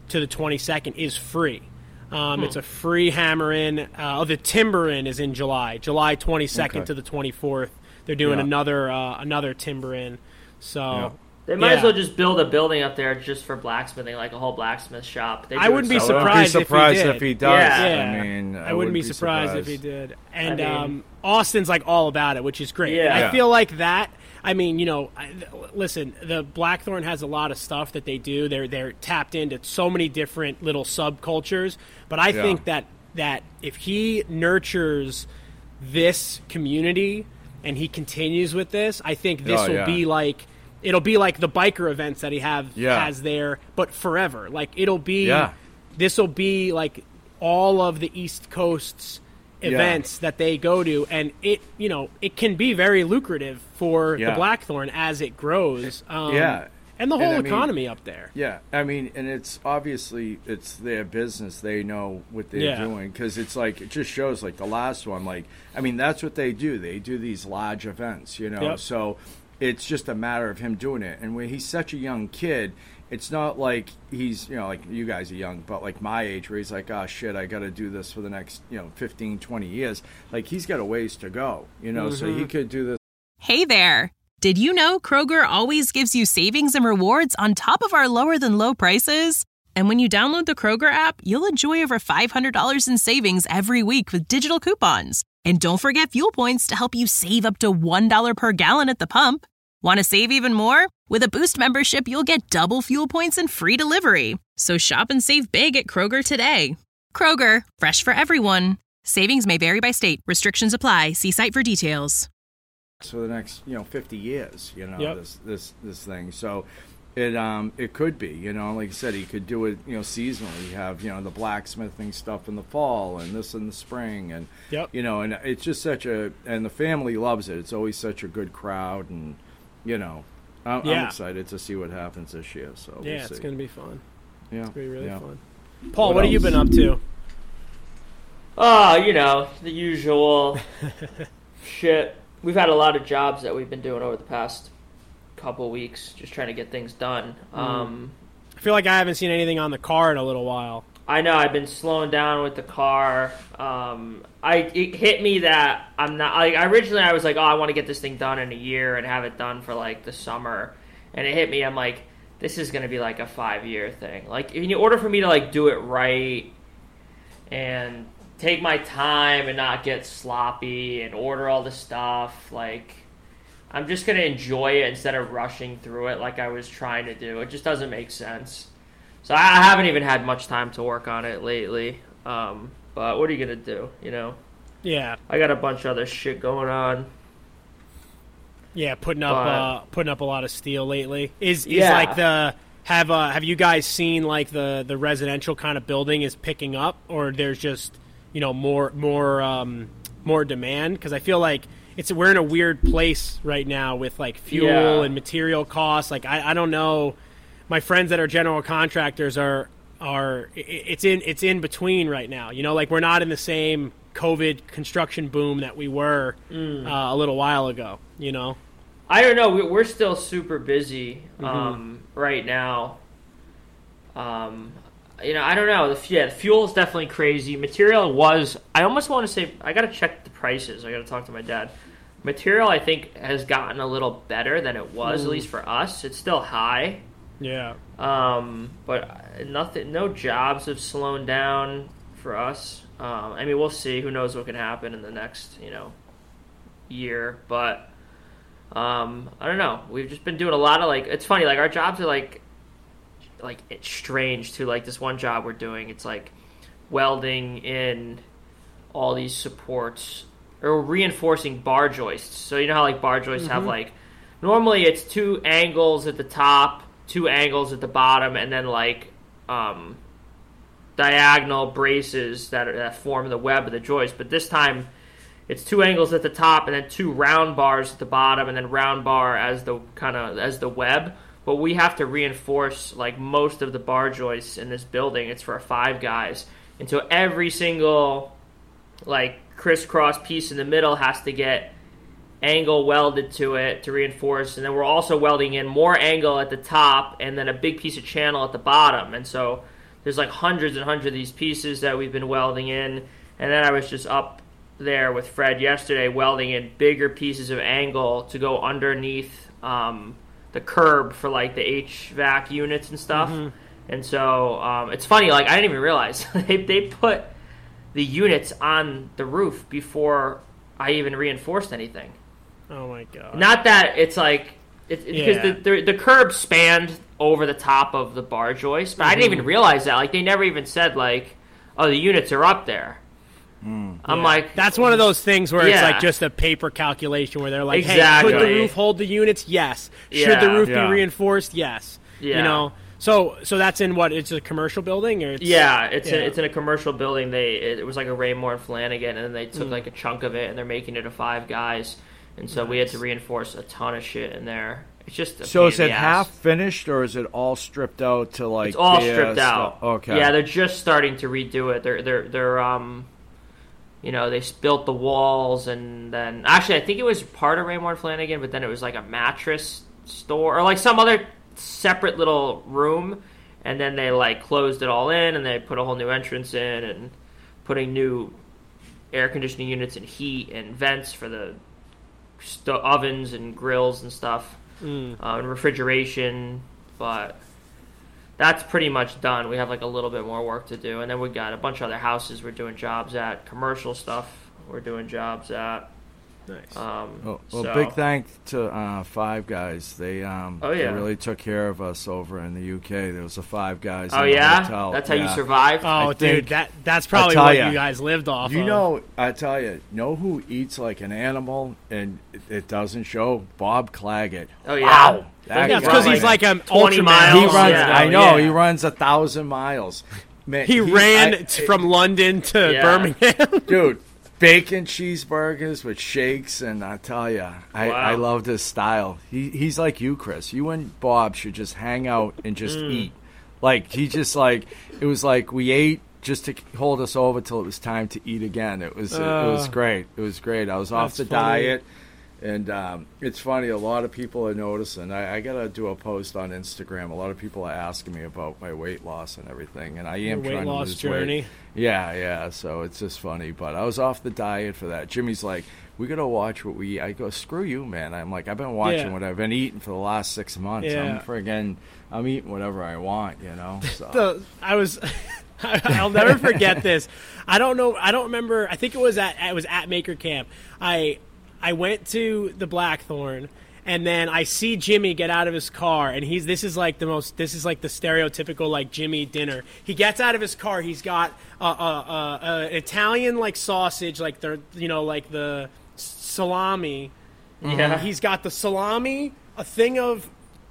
to the 22nd is free. It's a free hammer in. The timber in is in July 22nd to the 24th. They're doing another timber in. So they might as well just build a building up there just for blacksmithing, like a whole blacksmith shop. I wouldn't be surprised if he does. Yeah. I mean, I wouldn't be surprised if he did. And I mean, Austin's like all about it, which is great. Yeah. And I feel like that. I mean, listen, the Blackthorn has a lot of stuff that they do. They're tapped into so many different little subcultures. But I think that if he nurtures this community and he continues with this, I think this will be like, it'll be like the biker events that he has there, but forever. Like it'll be, this will be like all of the East Coast's events that they go to, and it can be very lucrative for the Blackthorn as it grows. And the whole economy up there. Yeah, I mean, and it's obviously it's their business. They know what they're doing, because it's like it just shows like the last one. Like, I mean, that's what they do. They do these large events, So it's just a matter of him doing it. And when he's such a young kid, it's not like he's, like you guys are young, but like my age where he's like, oh, shit, I got to do this for the next, 15, 20 years. Like he's got a ways to go, so he could do this. Hey there. Did you know Kroger always gives you savings and rewards on top of our lower than low prices? And when you download the Kroger app, you'll enjoy over $500 in savings every week with digital coupons. And don't forget fuel points to help you save up to $1 per gallon at the pump. Want to save even more? With a Boost membership, you'll get double fuel points and free delivery. So shop and save big at Kroger today. Kroger, fresh for everyone. Savings may vary by state. Restrictions apply. See site for details. For the next 50 years, this thing. So it could be, like I said, he could do it seasonally. You have the blacksmithing stuff in the fall and this in the spring, and and it's just such and the family loves it. It's always such a good crowd, and I'm excited to see what happens this year. So we'll see. It's gonna be fun. Yeah, it's gonna be really fun. Paul, what have you been up to? Oh, the usual shit. We've had a lot of jobs that we've been doing over the past couple weeks, just trying to get things done. I feel like I haven't seen anything on the car in a little while. I know, I've been slowing down with the car. It hit me that I'm not, originally I was like, I want to get this thing done in a year and have it done for the summer. And it hit me, I'm like, this is going to be like a 5-year thing. Like, in order for me to do it right and take my time and not get sloppy and order all the stuff, I'm just going to enjoy it instead of rushing through it like I was trying to do. It just doesn't make sense. So I haven't even had much time to work on it lately. But what are you going to do, Yeah. I got a bunch of other shit going on. Yeah, putting up a lot of steel lately. Have you guys seen the residential kind of building is picking up, or there's just more demand? Because I feel like we're in a weird place right now with fuel and material costs. I don't know. My friends that are general contractors are it's in between right now. We're not in the same COVID construction boom that we were a little while ago. I don't know. We're still super busy right now. I don't know. The fuel is definitely crazy. Material was, I almost want to say, I got to check the prices. I got to talk to my dad. Material, I think, has gotten a little better than it was, at least for us. It's still high. Yeah. But no jobs have slowed down for us. We'll see. Who knows what can happen in the next, year. But, I don't know. We've just been doing a lot of, it's funny, our jobs are, it's strange too. This one job we're doing, it's welding in all these supports or reinforcing bar joists. So you know how bar joists have normally it's 2 angles at the top, 2 angles at the bottom, and then diagonal braces that form the web of the joist. But this time it's 2 angles at the top and then 2 round bars at the bottom, and then round bar as the web. But we have to reinforce most of the bar joists in this building. It's for 5 guys, and so every single crisscross piece in the middle has to get angle welded to it to reinforce, and then we're also welding in more angle at the top and then a big piece of channel at the bottom. And so there's like hundreds and hundreds of these pieces that we've been welding in. And then I was just up there with Fred yesterday welding in bigger pieces of angle to go underneath the curb for like the HVAC units and stuff. And so it's funny, like I didn't even realize they put the units on the roof before I even reinforced anything. Oh my god! Not that it's like because the curb spanned over the top of the bar joist, but I didn't even realize that. Like they never even said like, "Oh, the units are up there." I'm like, that's one of those things where it's like just a paper calculation where they're like, exactly. Hey, could the roof hold the units? Yes. Should the roof be reinforced? Yes. Yeah. You know. So that's in what? It's a commercial building, or it's in a commercial building. It was like a Raymore and Flanagan, and then they took like a chunk of it, and they're making it a 5 guys, and so we had to reinforce a ton of shit in there. It's just so is it half finished or is it all stripped out to like? It's all stripped out. Okay. Yeah, they're just starting to redo it. They're you know, they built the walls, and then actually I think it was part of Raymore and Flanagan, but then it was like a mattress store or like some other separate little room, and then they like closed it all in, and they put a whole new entrance in, and putting new air conditioning units and heat and vents for the ovens and grills and stuff, and refrigeration. But that's pretty much done. We have like a little bit more work to do, and then we got a bunch of other houses we're doing jobs at, commercial stuff we're doing jobs at. Nice. Well, big thanks to Five Guys. They they really took care of us over in the UK. There was a Five Guys. Oh in the yeah, hotel. that's how you survived. Oh, dude, that's probably what you guys lived off. You know, I tell you, know who eats like an animal and it doesn't show? Bob Claggett. Oh yeah. Wow. That's because he's like a 20 miles. He runs. Yeah. I know. He runs 1,000 miles. Man, he ran from London to Birmingham. Dude. Bacon cheeseburgers with shakes, and I tell you, I love this style. He's like you, Chris. You and Bob should just hang out and just eat. Like he just like it was like we ate just to hold us over till it was time to eat again. It was great. It was great. I was off the diet, and it's funny. A lot of people are noticing. I gotta do a post on Instagram. A lot of people are asking me about my weight loss and everything, and I am trying to lose weight. Yeah, so it's just funny. But I was off the diet for that. Jimmy's like, we got to watch what we eat. I go, screw you, man. I'm like, I've been watching what I've been eating for the last 6 months. Yeah. I'm eating whatever I want, you know. So. I'll never forget this. I don't remember. I think it was at Maker Camp. I went to the Blackthorn, and then I see Jimmy get out of his car, and this is like the stereotypical like Jimmy dinner. He gets out of his car. He's got an Italian like sausage, like the salami. Yeah. He's got the salami, a thing of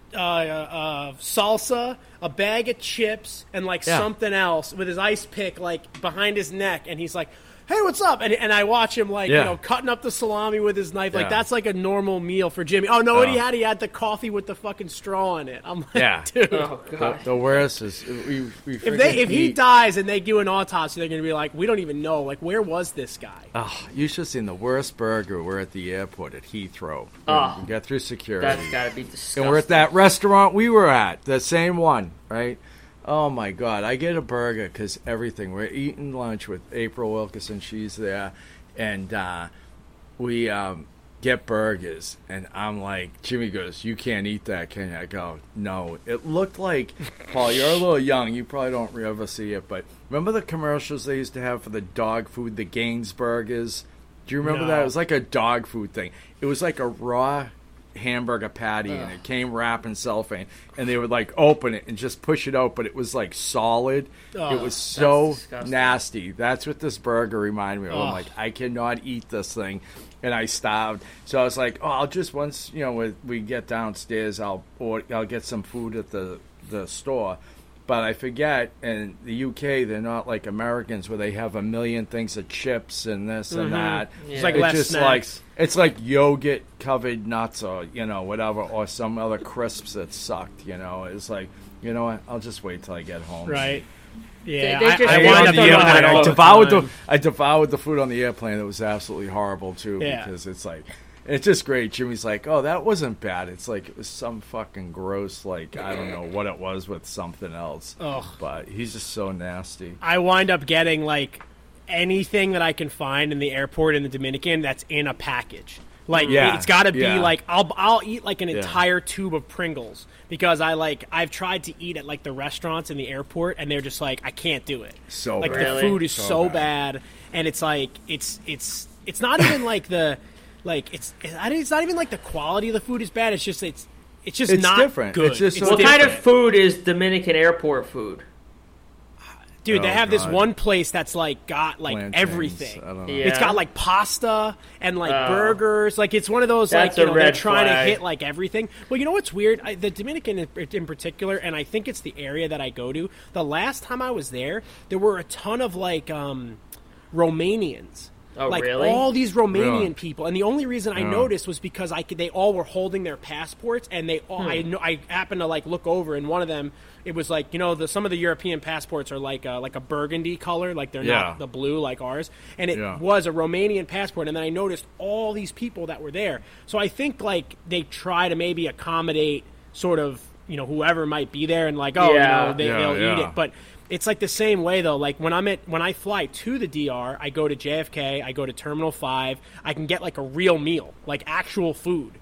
salsa, a bag of chips, and something else with his ice pick like behind his neck, and he's like, hey, what's up? And I watch him cutting up the salami with his knife. Like that's like a normal meal for Jimmy. Oh no, what he had? He had the coffee with the fucking straw in it. I'm like, dude. Oh god. The worst is if he dies and they do an autopsy, they're gonna be like, we don't even know. Like, where was this guy? Oh, you should have seen the worst burger. We're at the airport at Heathrow. We got through security. That's gotta be disgusting. And we're at that restaurant we were at, the same one, right? Oh, my God. I get a burger because everything. We're eating lunch with April Wilkerson. She's there. And we get burgers. And I'm like, Jimmy goes, you can't eat that, can you? I go, no. It looked like, Paul, you're a little young. You probably don't ever see it. But remember the commercials they used to have for the dog food, the Gaines burgers? Do you remember that? It was like a dog food thing. It was like a raw hamburger patty, and it came wrapped in cellophane, and they would like open it and just push it out, but it was like solid. It was so nasty. That's what this burger reminded me of. I'm like, I cannot eat this thing, and I starved. So I was like, I'll just once we get downstairs, I'll get some food at the store. But I forget, in the UK, they're not like Americans where they have a million things of chips and this and that. Yeah. It's like less snacks. It's like yogurt covered nuts or, whatever, or some other crisps that sucked, It's like, you know what? I'll just wait till I get home. Right. Yeah. I devoured the food on the airplane. It was absolutely horrible, too, because it's like, And it's just great. Jimmy's like, oh, that wasn't bad. It's like it was some fucking gross, like, I don't know what it was with something else. Ugh. But he's just so nasty. I wind up getting, like, anything that I can find in the airport in the Dominican that's in a package. Like, it's got to be, like, I'll eat, like, an entire tube of Pringles because I've tried to eat at, like, the restaurants in the airport, and they're just like, I can't do it. So like, bad. the food is so bad. And it's, like, it's not even, like, the... Like it's not even like the quality of the food is bad. It's just not different. good. It's just so what different. kind of food is Dominican airport food? Dude, they have this God. one place that's like got like Plantains. everything. I don't know. Yeah. It's got like pasta and like burgers. Like it's one of those That's like a they're red trying flag. to hit like everything. Well, you know what's weird? The Dominican in particular, and I think it's the area that I go to. The last time I was there were a ton of like Romanians. Oh, like really? all these Romanian Really? people, and the only reason I noticed was because they all were holding their passports, and they all, I happened to like look over, and one of them, it was like some of the European passports are like a burgundy color, like they're not the blue like ours, and it was a Romanian passport, and then I noticed all these people that were there, so I think like they try to maybe accommodate sort of whoever might be there, and like they'll eat it, but. It's like the same way though. Like when I fly to the DR, I go to JFK, I go to Terminal 5. I can get like a real meal, like actual food,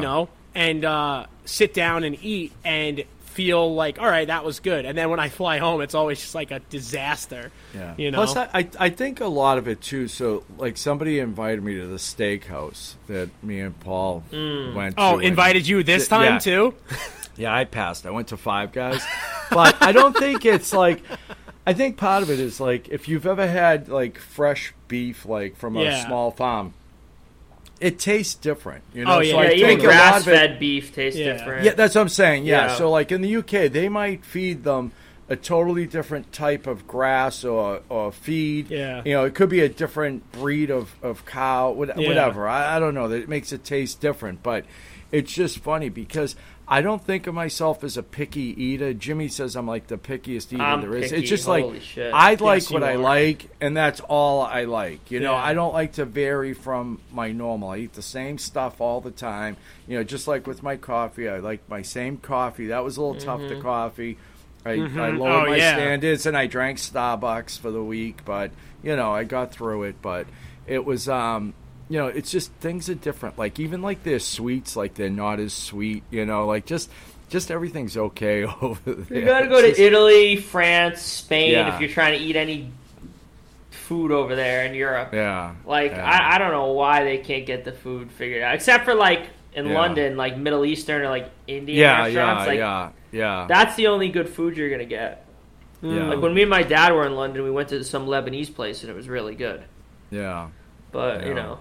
and sit down and eat and feel like, all right, that was good. And then when I fly home, it's always just like a disaster. Yeah. Plus, I think a lot of it too. So like somebody invited me to the steakhouse that me and Paul went to. Oh, invited you this time too? Yeah, I passed. I went to Five Guys. But I don't think it's like... I think part of it is like if you've ever had like fresh beef like from a small farm, it tastes different. Oh, yeah. So I Even think a lot of grass-fed beef tastes different. Yeah, that's what I'm saying. Yeah. Yeah. So like in the UK, they might feed them a totally different type of grass or feed. Yeah. It could be a different breed of cow, whatever. I don't know. It makes it taste different. But it's just funny because I don't think of myself as a picky eater. Jimmy says I'm like the pickiest eater there is. Picky. It's just Holy like shit. I like Yes, what you I are. like, and that's all I like. Yeah. I don't like to vary from my normal. I eat the same stuff all the time. Just like with my coffee, I like my same coffee. That was a little tough to coffee. I lowered my standards, and I drank Starbucks for the week, but I got through it. But it was it's just things are different. Like even like their sweets, like they're not as sweet. Like just everything's okay over there. You gotta go to Italy, France, Spain Yeah. if you're trying to eat any food over there in Europe. Yeah. Like yeah. I don't know why they can't get the food figured out, except for like in London, like Middle Eastern or like Indian restaurants. Like that's the only good food you're gonna get. Yeah. Like when me and my dad were in London, we went to some Lebanese place and it was really good. Yeah. But Yeah.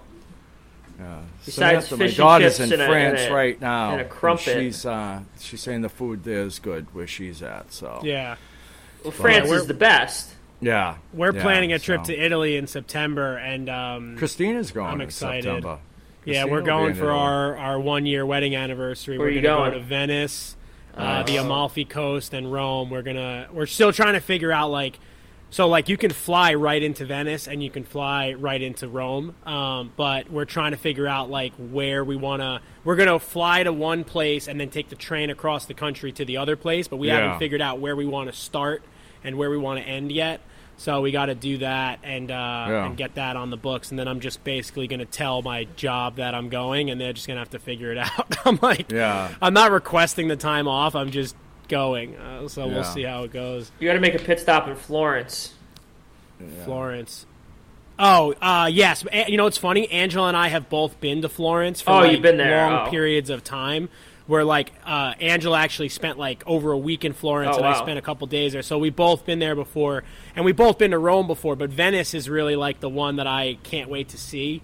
Besides Samantha, fish my and daughter's chips in and France right now. and a crumpet. She's saying the food there is good where she's at. So Yeah. Well, France we're- is the best. yeah, We're planning a trip so. to Italy in September, and Christina's going. I'm in excited. September. yeah, Christina we're will be going in for Italy. our 1 year wedding anniversary. Where we're you gonna going? go to Venice, the Amalfi Coast, and Rome. We're still trying to figure out you can fly right into Venice and you can fly right into Rome, but we're trying to figure out where we want to. We're gonna fly to one place and then take the train across the country to the other place, but we haven't figured out where we want to start and where we want to end yet. So we got to do that and get that on the books, and then I'm just basically going to tell my job that I'm going, and they're just going to have to figure it out. I'm not requesting the time off. I'm just going. So we'll see how it goes. You got to make a pit stop in Florence. Florence. Oh, yes. It's funny. Angela and I have both been to Florence for you've been there. long periods of time. Where Angela actually spent over a week in Florence, and I spent a couple days there. So we've both been there before, and we've both been to Rome before. But Venice is really the one that I can't wait to see.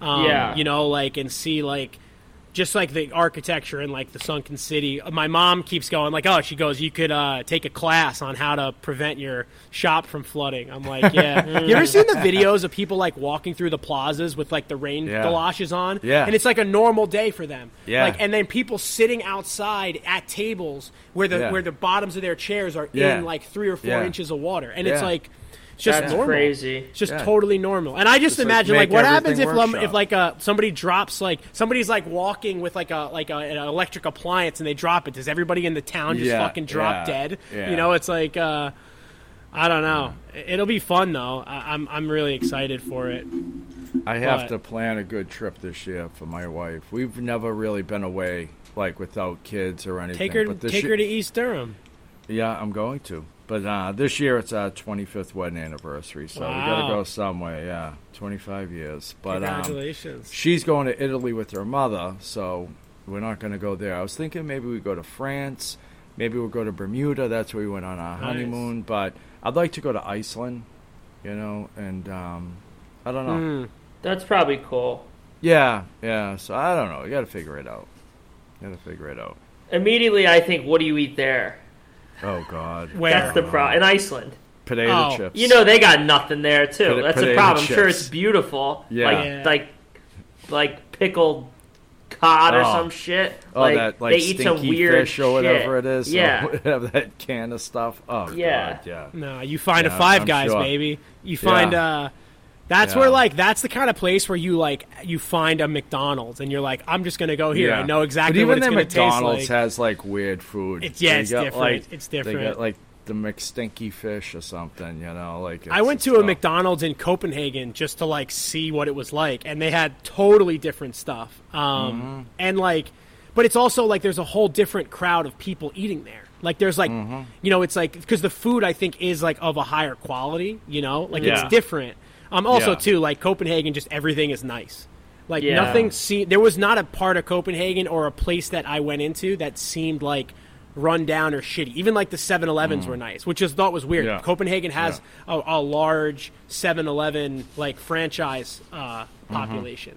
And see just the architecture and the sunken city. My mom keeps going she goes, you could take a class on how to prevent your shop from flooding. I'm like, yeah. You ever seen the videos of people walking through the plazas with the rain galoshes on? Yeah. And it's a normal day for them. Yeah. And then people sitting outside at tables where the bottoms of their chairs are in 3 or 4 inches of water. And it's It's just That's normal. crazy. It's just Yeah. totally normal. And I just Just, like, imagine make what happens everything if workshop. somebody drops somebody's walking with an electric appliance and they drop it. Does everybody in the town just fucking drop dead? Yeah. It's like I don't know. It'll be fun though. I'm really excited for it. I have But- to plan a good trip this year for my wife. We've never really been away without kids or anything. Take her But this take year- her to East Durham. Yeah, I'm going to. But this year it's our 25th wedding anniversary, so we got to Wow. go somewhere. Yeah, 25 years. But Congratulations. she's going to Italy with her mother, so we're not going to go there. I was thinking maybe we go to France, maybe we'll go to Bermuda. That's where we went on our Nice. honeymoon. But I'd like to go to Iceland, and I don't know. That's probably cool. Yeah. So I don't know. We got to figure it out. Immediately, I think, what do you eat there? Oh God. Where? That's the problem. In Iceland. Potato Oh. chips. They got nothing there, too. That's the potato problem. I'm sure chips. it's beautiful. Yeah. Like pickled cod or Oh. some shit. Oh, that they eat some stinky weird fish or whatever shit. it is. Yeah. Or have that can of stuff. Oh Yeah. God, yeah. No, you find Yeah, a Five I'm Guys, sure. baby. You find Yeah. that's Yeah. where that's the kind of place where you find a McDonald's and you're like, I'm just gonna go here. Yeah. I know exactly but what even it's the gonna taste McDonald's like. has weird food. It's They it's got, different. It's different. They got the McStinky fish or something. I went to a McDonald's in Copenhagen just to see what it was like, and they had totally different stuff. And but it's also there's a whole different crowd of people eating there. There's it's because the food I think is of a higher quality. Yeah. It's different. Also Yeah. too Copenhagen, just everything is nice. Yeah. Nothing. There was not a part of Copenhagen or a place that I went into that seemed run down or shitty. Even the 7-Elevens were nice, which I thought was weird. Yeah. Copenhagen has a large 7-Eleven franchise population.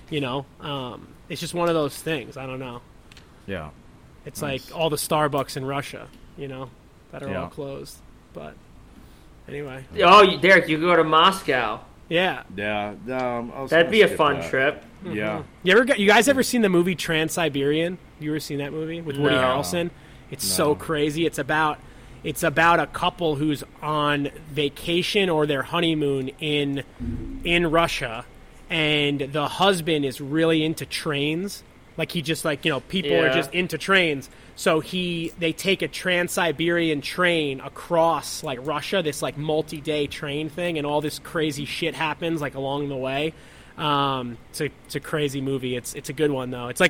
It's just one of those things. I don't know. Yeah. It's Nice. all the Starbucks in Russia, that are Yeah. all closed. But anyway, Oh, Derek, you go to Moscow. yeah. Yeah. That'd be a fun trip. Yeah. You guys ever seen the movie Trans-Siberian? You ever seen that movie with Woody No. Harrelson? It's so crazy. It's about a couple who's on vacation or their honeymoon in Russia, and the husband is really into trains. He just people are Yeah. just into trains. So they take a Trans-Siberian train across Russia, this multi-day train thing, and all this crazy shit happens along the way. It's a crazy movie. It's a good one though. It's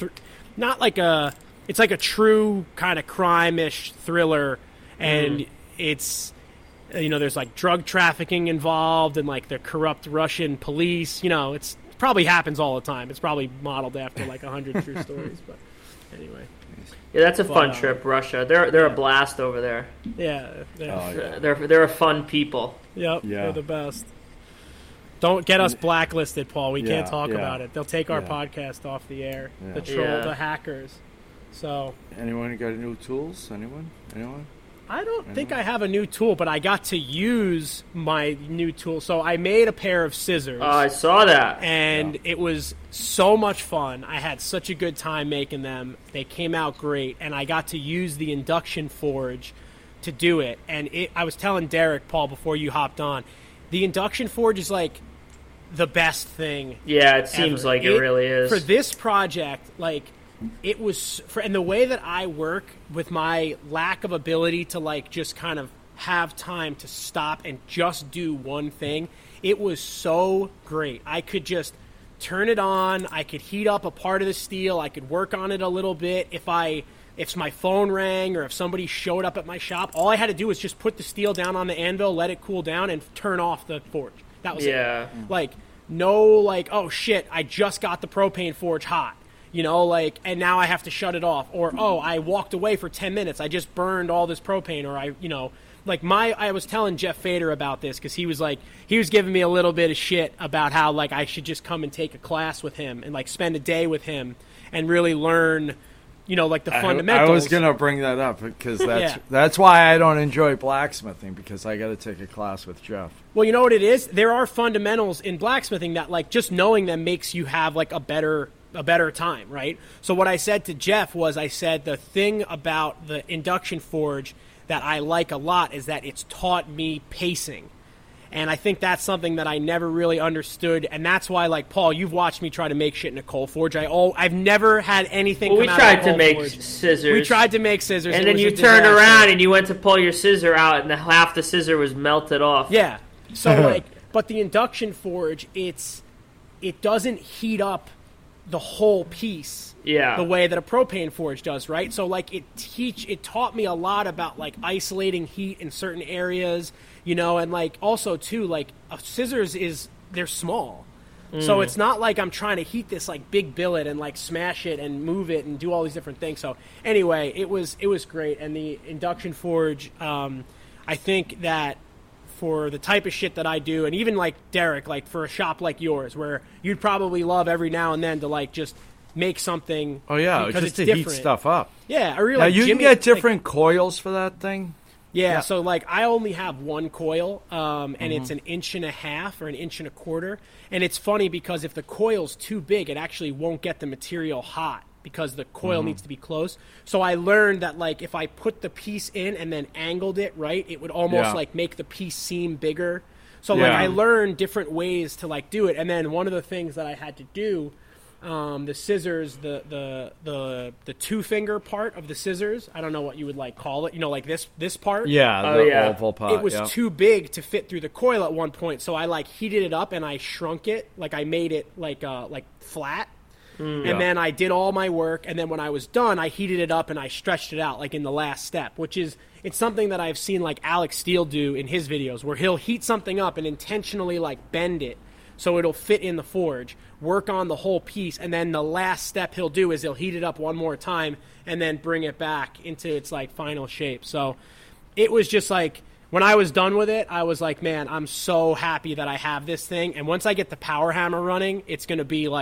it's a true kind of crime-ish thriller, and it's there's drug trafficking involved and the corrupt Russian police. It's probably happens all the time. It's probably modeled after 100 true stories. But anyway, Yeah, that's a fun But, trip, Russia. They're a blast over there. yeah, Oh, yeah. They're a fun people. yep, Yeah. they're the best. Don't get us blacklisted, Paul. We can't Yeah, talk yeah. about it. They'll take our Yeah. podcast off the air. Yeah. The troll, Yeah. the hackers. So Anyone got new tools? Anyone? I don't think I have a new tool, but I got to use my new tool. So I made a pair of scissors. Oh, I saw that. And it was so much fun. I had such a good time making them. They came out great, and I got to use the induction forge to do it. And I was telling Derek, Paul, before you hopped on, the induction forge is the best thing. Yeah, it seems ever. like it really is. For this project, it was and the way that I work with my lack of ability to just kind of have time to stop and just do one thing, it was so great. I could just turn it on, I could heat up a part of the steel, I could work on it a little bit. If my phone rang or if somebody showed up at my shop, all I had to do was just put the steel down on the anvil, let it cool down, and turn off the forge. That was Yeah. it. No, oh shit, I just got the propane forge hot. And now I have to shut it off. Or, oh, I walked away for 10 minutes. I just burned all this propane. Or I was telling Jeff Fader about this because he was giving me a little bit of shit about how, I should just come and take a class with him and, spend a day with him and really learn, the fundamentals. I was gonna bring that up because Yeah. that's why I don't enjoy blacksmithing, because I got to take a class with Jeff. Well, you know what it is? There are fundamentals in blacksmithing that, just knowing them makes you have, a better time, right? So what I said to Jeff was, I said the thing about the induction forge that I like a lot is that it's taught me pacing. And I think that's something that I never really understood, and that's why, like, Paul, you've watched me try to make shit in a coal forge. I've never had anything Well, come out of a we tried to coal make forge. scissors. We tried to make scissors, and it then was you a turned disaster. around and you went to pull your scissor out, and half the scissor was melted off. Yeah. So, like, but the induction forge, it doesn't heat up the whole piece the way that a propane forge does, right? So, like, it taught me a lot about, like, isolating heat in certain areas, you know, and, like, also, too, like, scissors they're small. So it's not like I'm trying to heat this, like, big billet and, like, smash it and move it and do all these different things. So, anyway, it was great. And the induction forge, I think that for the type of shit that I do, and even like Derek, like for a shop like yours, where you'd probably love every now and then to like just make something. Oh yeah, because just it's to different. heat stuff up. Yeah, I really. Now like you Jimmy, can get different coils for that thing. Yeah, so like I only have one coil, and it's an 1.5 inches or 1.25 inches, and it's funny because if the coil's too big, it actually won't get the material hot, because the coil needs to be close. So I learned that, like, if I put the piece in and then angled it right, it would almost like make the piece seem bigger. So like I learned different ways to like do it. And then one of the things that I had to do, the scissors, the 2-finger part of the scissors, I don't know what you would like call it, you know, like this part. Yeah, the oval part. It was too big to fit through the coil at one point, so I like heated it up and I shrunk it, like I made it like flat. And then I did all my work, and then when I was done, I heated it up and I stretched it out, like in the last step, it's something that I've seen like Alex Steele do in his videos, where he'll heat something up and intentionally like bend it so it'll fit in the forge, work on the whole piece, and then the last step he'll do is he'll heat it up one more time and then bring it back into its like final shape. So it was just like, when I was done with it, I was like, man, I'm so happy that I have this thing. And once I get the power hammer running, it's going to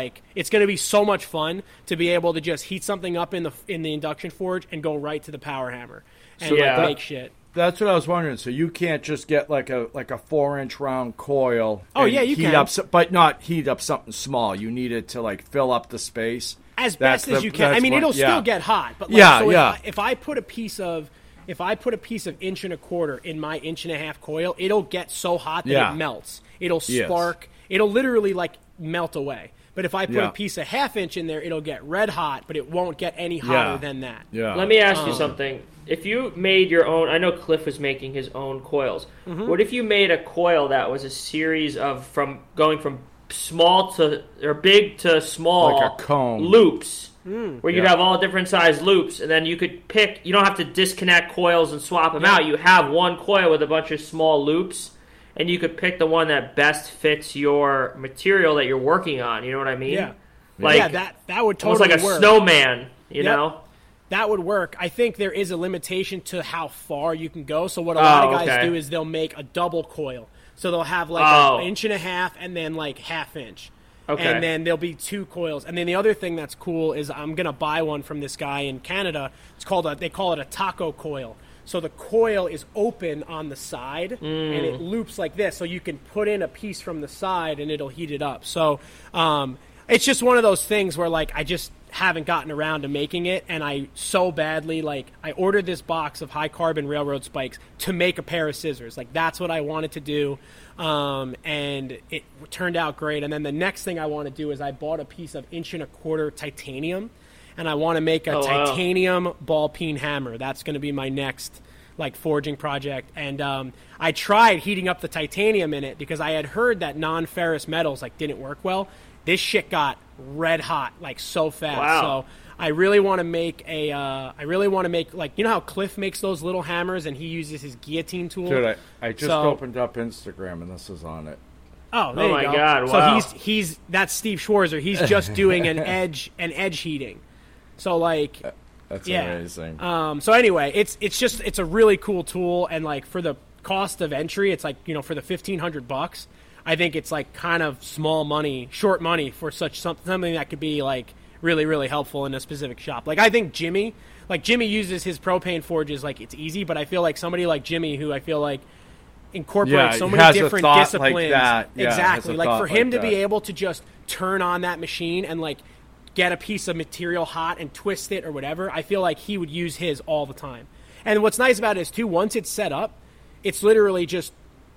be so much fun to be able to just heat something up in the induction forge and go right to the power hammer and make shit. That's what I was wondering. So you can't just get like a 4-inch round coil. Oh yeah, you can. But not heat up something small. You need it to like fill up the space as best as you can. I mean, it'll still get hot. But like, if I put a piece of 1.25 inches in my 1.5 inch coil, it'll get so hot that it melts. It'll spark. It'll literally like melt away. But if I put a piece of 1/2 inch in there, it'll get red hot, but it won't get any hotter than that. Yeah. Let me ask you something. If you made your own, I know Cliff was making his own coils. What if you made a coil that was a series of going from small to or big to small, like a cone loops? Where you'd have all different size loops, and then you could pick. You don't have to disconnect coils and swap them out. You have one coil with a bunch of small loops, and you could pick the one that best fits your material that you're working on. You know what I mean? Yeah. Like, that would totally almost like a work. snowman. You know? That would work. I think there is a limitation to how far you can go. So what a lot of guys do is they'll make a double coil. So they'll have like an 1.5 inches and then like 1/2 inch. Okay. And then there'll be 2 coils. And then the other thing that's cool is I'm going to buy one from this guy in Canada. They call it a taco coil. So the coil is open on the side and it loops like this. So you can put in a piece from the side and it'll heat it up. So it's just one of those things where like I just haven't gotten around to making it, and I so badly, like, I ordered this box of high carbon railroad spikes to make a pair of scissors. Like, that's what I wanted to do, and it turned out great. And then the next thing I want to do is I bought a piece of 1.25 inch titanium, and I want to make a titanium ball peen hammer. That's going to be my next like forging project. And I tried heating up the titanium in it because I had heard that non-ferrous metals like didn't work well. This shit got red hot like so fast. Wow. So I really want to make like, you know how Cliff makes those little hammers and he uses his guillotine tool? Dude, I just opened up Instagram and this is on it. Oh, there you go. God! Wow. So he's that's Steve Schwarzer. He's just doing an edge heating. So like, that's amazing. So anyway, it's a really cool tool, and like for the cost of entry, it's like, you know, for the $1,500, I think it's like kind of short money for something that could be like really, really helpful in a specific shop. Like I think Jimmy uses his propane forges like it's easy, but I feel like somebody like Jimmy, who I feel like incorporates so many different disciplines. Like that. Yeah, exactly. Like for him to be able to just turn on that machine and like get a piece of material hot and twist it or whatever, I feel like he would use his all the time. And what's nice about it is too, once it's set up, it's literally just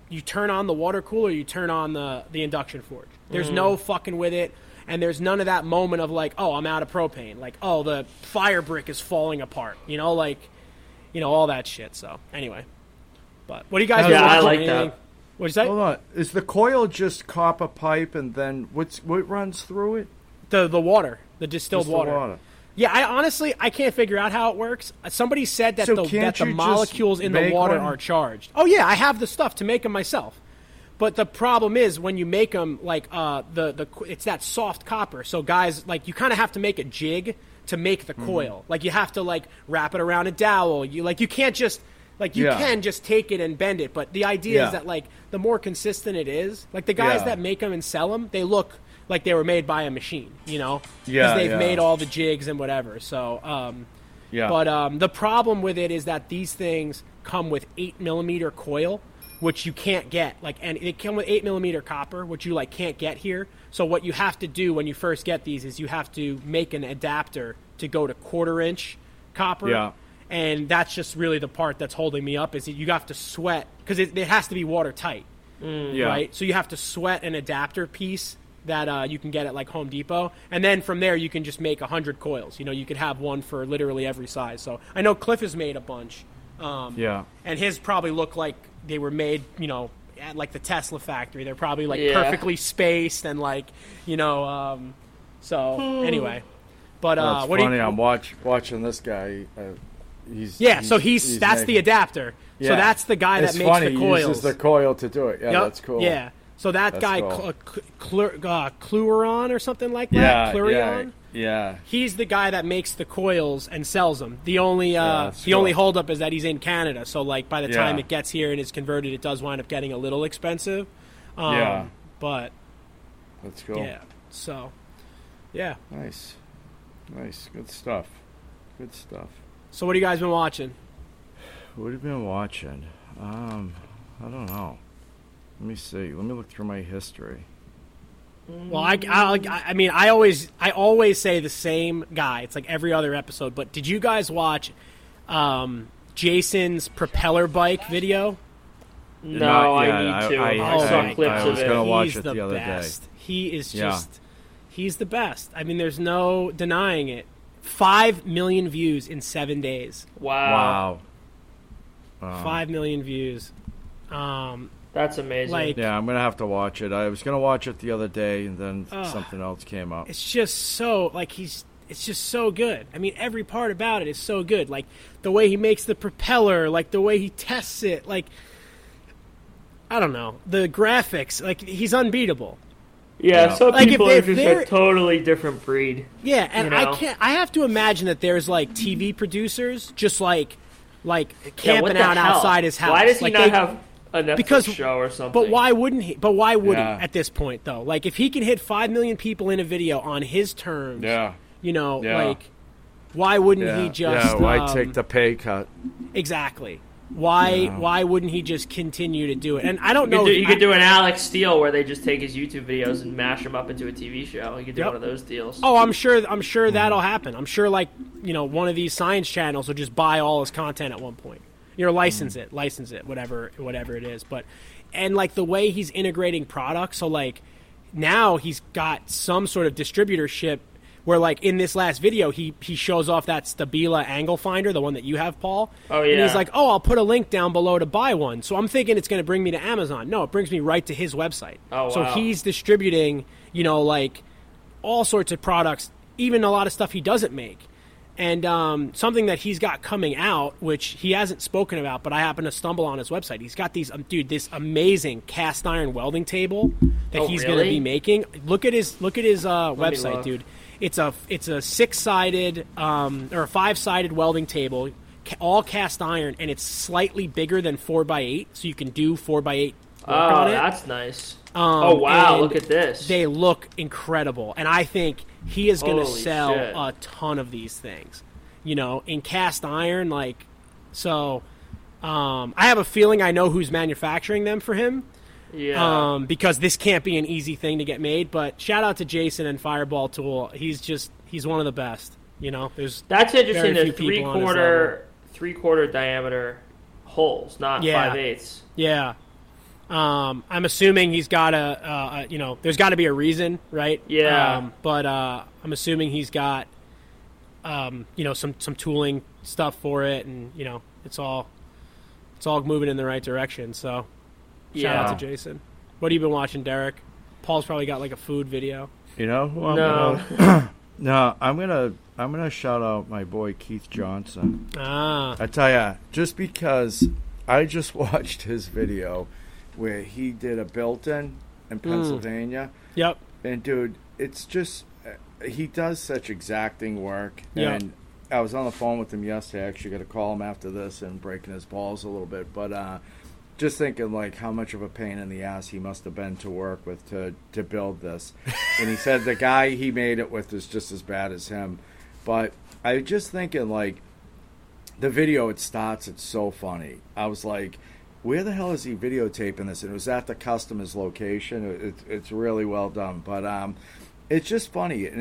you turn on the water cooler, you turn on the induction forge. There's no fucking with it, and there's none of that moment of like, oh, I'm out of propane. Like, oh, the fire brick is falling apart. You know, like, you know, all that shit. So anyway, but what do you guys? Yeah, I watching? like Anything? that. What'd you say? Hold on. Is the coil just copper pipe, and then what runs through it? The water, the distilled Just the water. Yeah, I honestly can't figure out how it works. Somebody said that So the can't you just molecules in the make water one? are charged. Oh yeah, I have the stuff to make them myself. But the problem is when you make them, like it's that soft copper. So guys, like you kind of have to make a jig to make the coil. Like you have to like wrap it around a dowel. You can't just can just take it and bend it. But the idea is that like the more consistent it is, like the guys that make them and sell them, they look like they were made by a machine, you know? Because they've made all the jigs and whatever. So, But the problem with it is that these things come with 8mm coil, which you can't get. Like, and they come with 8mm copper, which you like can't get here. So what you have to do when you first get these is you have to make an adapter to go to 1/4-inch copper. Yeah. And that's just really the part that's holding me up is that you have to sweat because it has to be watertight, right? So you have to sweat an adapter piece that you can get at like Home Depot, and then from there you can just make 100 coils. You know, you could have one for literally every size. So I know Cliff has made a bunch, and his probably look like they were made, you know, at like the Tesla factory. They're probably like perfectly spaced and like, you know. So anyway, but That's what funny. do you? I'm watching this guy. He's that's the adapter. Yeah. So that's the guy that It's makes funny. the coils. He uses the coil to do it. Yeah, Yep. that's cool. Yeah. So that That's guy, cool. Cluron or something like that. Yeah, Clurion. yeah. He's the guy that makes the coils and sells them. The only that's only cool. holdup is that he's in Canada. So like by the time Yeah. it gets here and is converted, it does wind up getting a little expensive. But That's cool. yeah. So yeah. Nice. Good stuff. So what have you guys been watching? What have you been watching? I don't know. Let me see. Let me look through my history. Well, I mean, I always say the same guy. It's like every other episode. But did you guys watch Jason's propeller bike video? No, Not yet. I need to. I Oh saw my clips I of was it. gonna watch He's it the the other best. day. He is Yeah. just, he's the best. I mean, there's no denying it. 5 million views in 7 days. Wow. 5 million views. That's amazing. Like, Yeah, I'm gonna have to watch it. I was gonna watch it the other day, and then something else came up. it's just so, like, it's just so good. I mean, every part about it is so good. Like, the way he makes the propeller, like, the way he tests it, like, I don't know. The graphics, like, he's unbeatable. yeah, some Like, people if are just they're- a totally different breed. Yeah, and You know? I have to imagine that there's, like, TV producers just, like Yeah, what camping the out hell? outside his house. Why does he Like, not they- have a Netflix show or something? But why wouldn't he? But why would Yeah. he at this point, though? Like, if he can hit 5 million people in a video on his terms, you know, Yeah. like, why wouldn't he just? why take the pay cut? Exactly. Why wouldn't he just continue to do it? And I don't know. You could do an Alex Steele where they just take his YouTube videos and mash them up into a TV show. You could do Yep. one of those deals. Oh, I'm sure that'll happen. I'm sure, like, you know, one of these science channels will just buy all his content at one point. You know, license it, whatever it is. But and like the way he's integrating products, so like now he's got some sort of distributorship where, like, in this last video, he shows off that Stabila angle finder, the one that you have, Paul. Oh, And yeah. he's like, oh, I'll put a link down below to buy one. So I'm thinking it's going to bring me to Amazon. No, it brings me right to his website. Oh, So wow. he's distributing, you know, like, all sorts of products, even a lot of stuff he doesn't make. And something that he's got coming out, which he hasn't spoken about, but I happen to stumble on his website. He's got these, this amazing cast iron welding table that Oh, he's going to really? be making. Look at his website, look. dude. It's a 6-sided or a 5-sided welding table, all cast iron, and it's slightly bigger than 4x8, so you can do 4x8 work on it. That's nice. Oh, wow, and look at this. They look incredible, and I think he is going to Holy sell shit. a ton of these things, you know, in cast iron. Like, so I have a feeling I know who's manufacturing them for him. Yeah. Because this can't be an easy thing to get made. But shout out to Jason and Fireball Tool. He's one of the best. You know, there's That's interesting. very The few people on his three-quarter diameter holes, not Yeah. 5/8. yeah. I'm assuming he's got there's got to be a reason, right? Yeah. But I'm assuming he's got, some tooling stuff for it, and it's all moving in the right direction. So, shout out to Jason. What have you been watching, Derek? Paul's probably got like a food video. No. No, I'm gonna shout out my boy Keith Johnson. I tell ya, just because I just watched his video where he did a built-in in Pennsylvania. Yep. And dude, it's just he does such exacting work. Yep. And I was on the phone with him yesterday. I actually got to call him after this and breaking his balls a little bit, but just thinking like how much of a pain in the ass he must have been to work with to build this. And he said the guy he made it with is just as bad as him. But I was just thinking like the video it starts, it's so funny. I was like, where the hell is he videotaping this? And it was at the customer's location. It's really well done. But it's just funny, and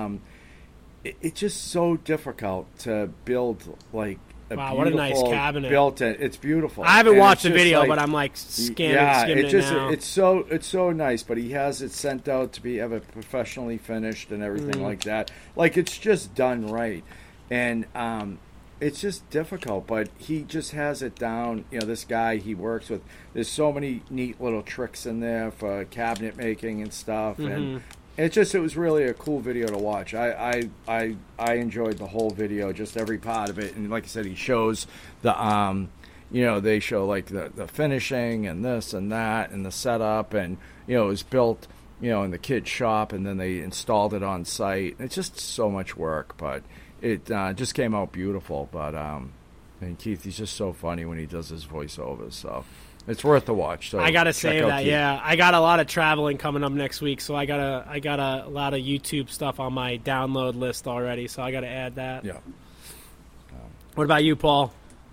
it's just so difficult to build like wow, what a nice cabinet. Built-in. It's beautiful. I haven't watched the video, but I'm like skimming it now. It's so nice, but he has it sent out to have it professionally finished and everything like that. Like it's just done right, and it's just difficult, but he just has it down. This guy he works with, there's so many neat little tricks in there for cabinet making and stuff, and it was really a cool video to watch. I enjoyed the whole video, just every part of it. And like I said, he shows the they show like the finishing and this and that and the setup, and it was built in the kid's shop, and then they installed it on site. It's just so much work, but it just came out beautiful. But and Keith, he's just so funny when he does his voiceovers, so it's worth the watch. So I gotta say that, Keith. Yeah, I got a lot of traveling coming up next week, so I got a lot of YouTube stuff on my download list already. So I got to add that. Yeah. What about you, Paul?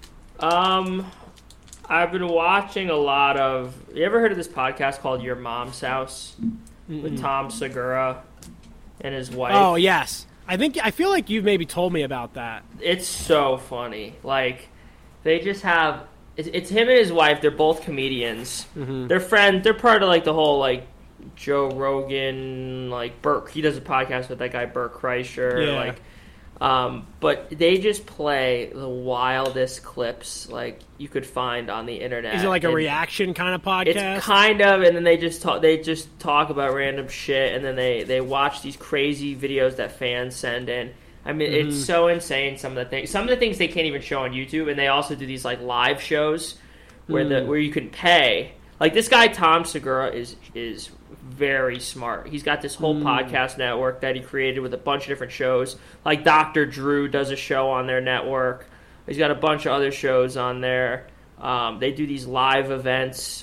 I've been watching a lot of. You ever heard of this podcast called Your Mom's House with Tom Segura and his wife? Oh yes, I feel like you've maybe told me about that. It's so funny. Like they just have. It's him and his wife. They're both comedians. They're friends. They're part of like the whole like Joe Rogan, like Burt. He does a podcast with that guy Burt Kreischer. Yeah. Like, but they just play the wildest clips like you could find on the internet. Is it like a reaction kind of podcast? It's kind of, and then they just talk about random shit, and then they watch these crazy videos that fans send in. I mean, it's so insane. Some of the things they can't even show on YouTube, and they also do these like live shows where you can pay. Like this guy Tom Segura is very smart. He's got this whole podcast network that he created with a bunch of different shows. Like Dr. Drew does a show on their network. He's got a bunch of other shows on there. They do these live events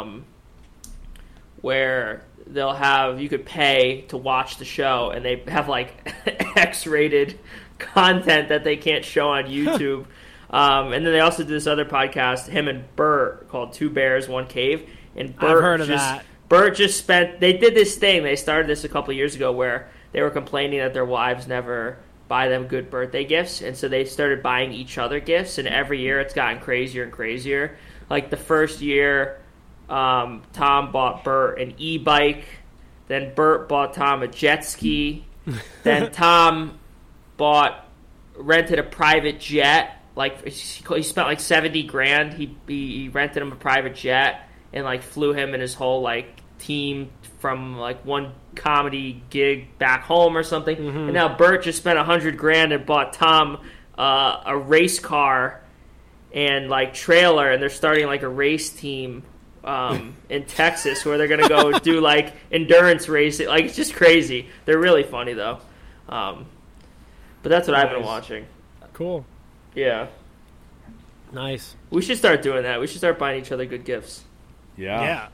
where you could pay to watch the show, and they have like X-rated content that they can't show on YouTube. And then they also do this other podcast, him and Burt, called Two Bears, One Cave. And Burt, I've heard of that. Burt just they did this thing. They started this a couple of years ago where they were complaining that their wives never buy them good birthday gifts. And so they started buying each other gifts. And every year it's gotten crazier and crazier. Like the first year, Tom bought Burt an e-bike. Then Burt bought Tom a jet ski. Then Tom rented a private jet. Like he spent like $70,000. He rented him a private jet and like flew him and his whole like team from like one comedy gig back home or something. And now Burt just spent $100,000 and bought Tom a race car and like trailer, and they're starting like a race team in Texas where they're gonna go do like endurance racing. Like it's just crazy. They're really funny though. But that's what I've been watching. Cool. Yeah. Nice. We should start doing that. We should start buying each other good gifts. Yeah.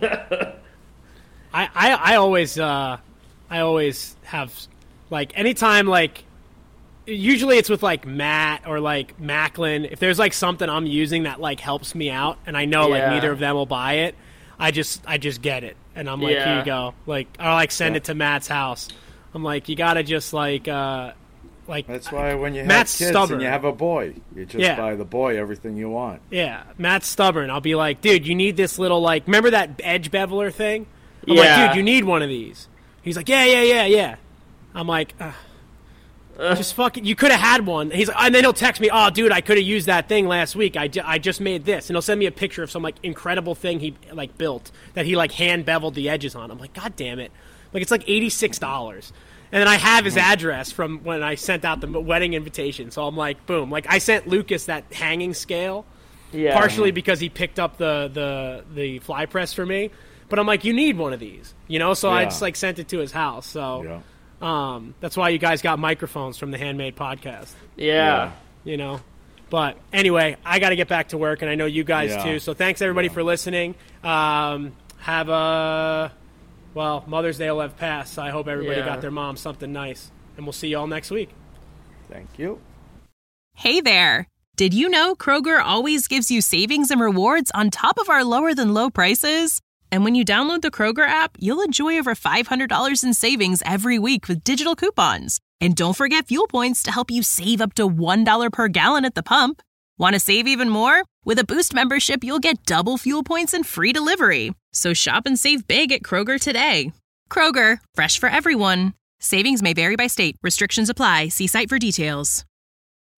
I always have like anytime like usually it's with like Matt or like Macklin. If there's like something I'm using that like helps me out and I know like neither of them will buy it, I just get it and I'm like, here you go. Like I'll like send it to Matt's house. I'm like, you gotta just like like That's why when you have Matt's kids stubborn. and you have a boy, you just buy the boy everything you want. Yeah, Matt's stubborn. I'll be like, dude, you need this little, like, remember that edge beveler thing? I'm like, dude, you need one of these. He's like, yeah. I'm like, just fucking, you could have had one. He's like, and then he'll text me, oh, dude, I could have used that thing last week. I just made this. And he'll send me a picture of some, like, incredible thing he, like, built that he, like, hand beveled the edges on. I'm like, God damn it. Like, it's like $86. And then I have his address from when I sent out the wedding invitation. So I'm like, boom. Like, I sent Lucas that hanging scale, partially because he picked up the fly press for me. But I'm like, you need one of these, you know? So I just, like, sent it to his house. So that's why you guys got microphones from the Handmade Podcast. Yeah. You know? But anyway, I got to get back to work, and I know you guys too. So thanks, everybody, for listening. Have a... Well, Mother's Day will have passed, so I hope everybody got their mom something nice. And we'll see you all next week. Thank you. Hey there. Did you know Kroger always gives you savings and rewards on top of our lower than low prices? And when you download the Kroger app, you'll enjoy over $500 in savings every week with digital coupons. And don't forget fuel points to help you save up to $1 per gallon at the pump. Want to save even more? With a Boost membership, you'll get double fuel points and free delivery. So shop and save big at Kroger today. Kroger, fresh for everyone. Savings may vary by state. Restrictions apply. See site for details.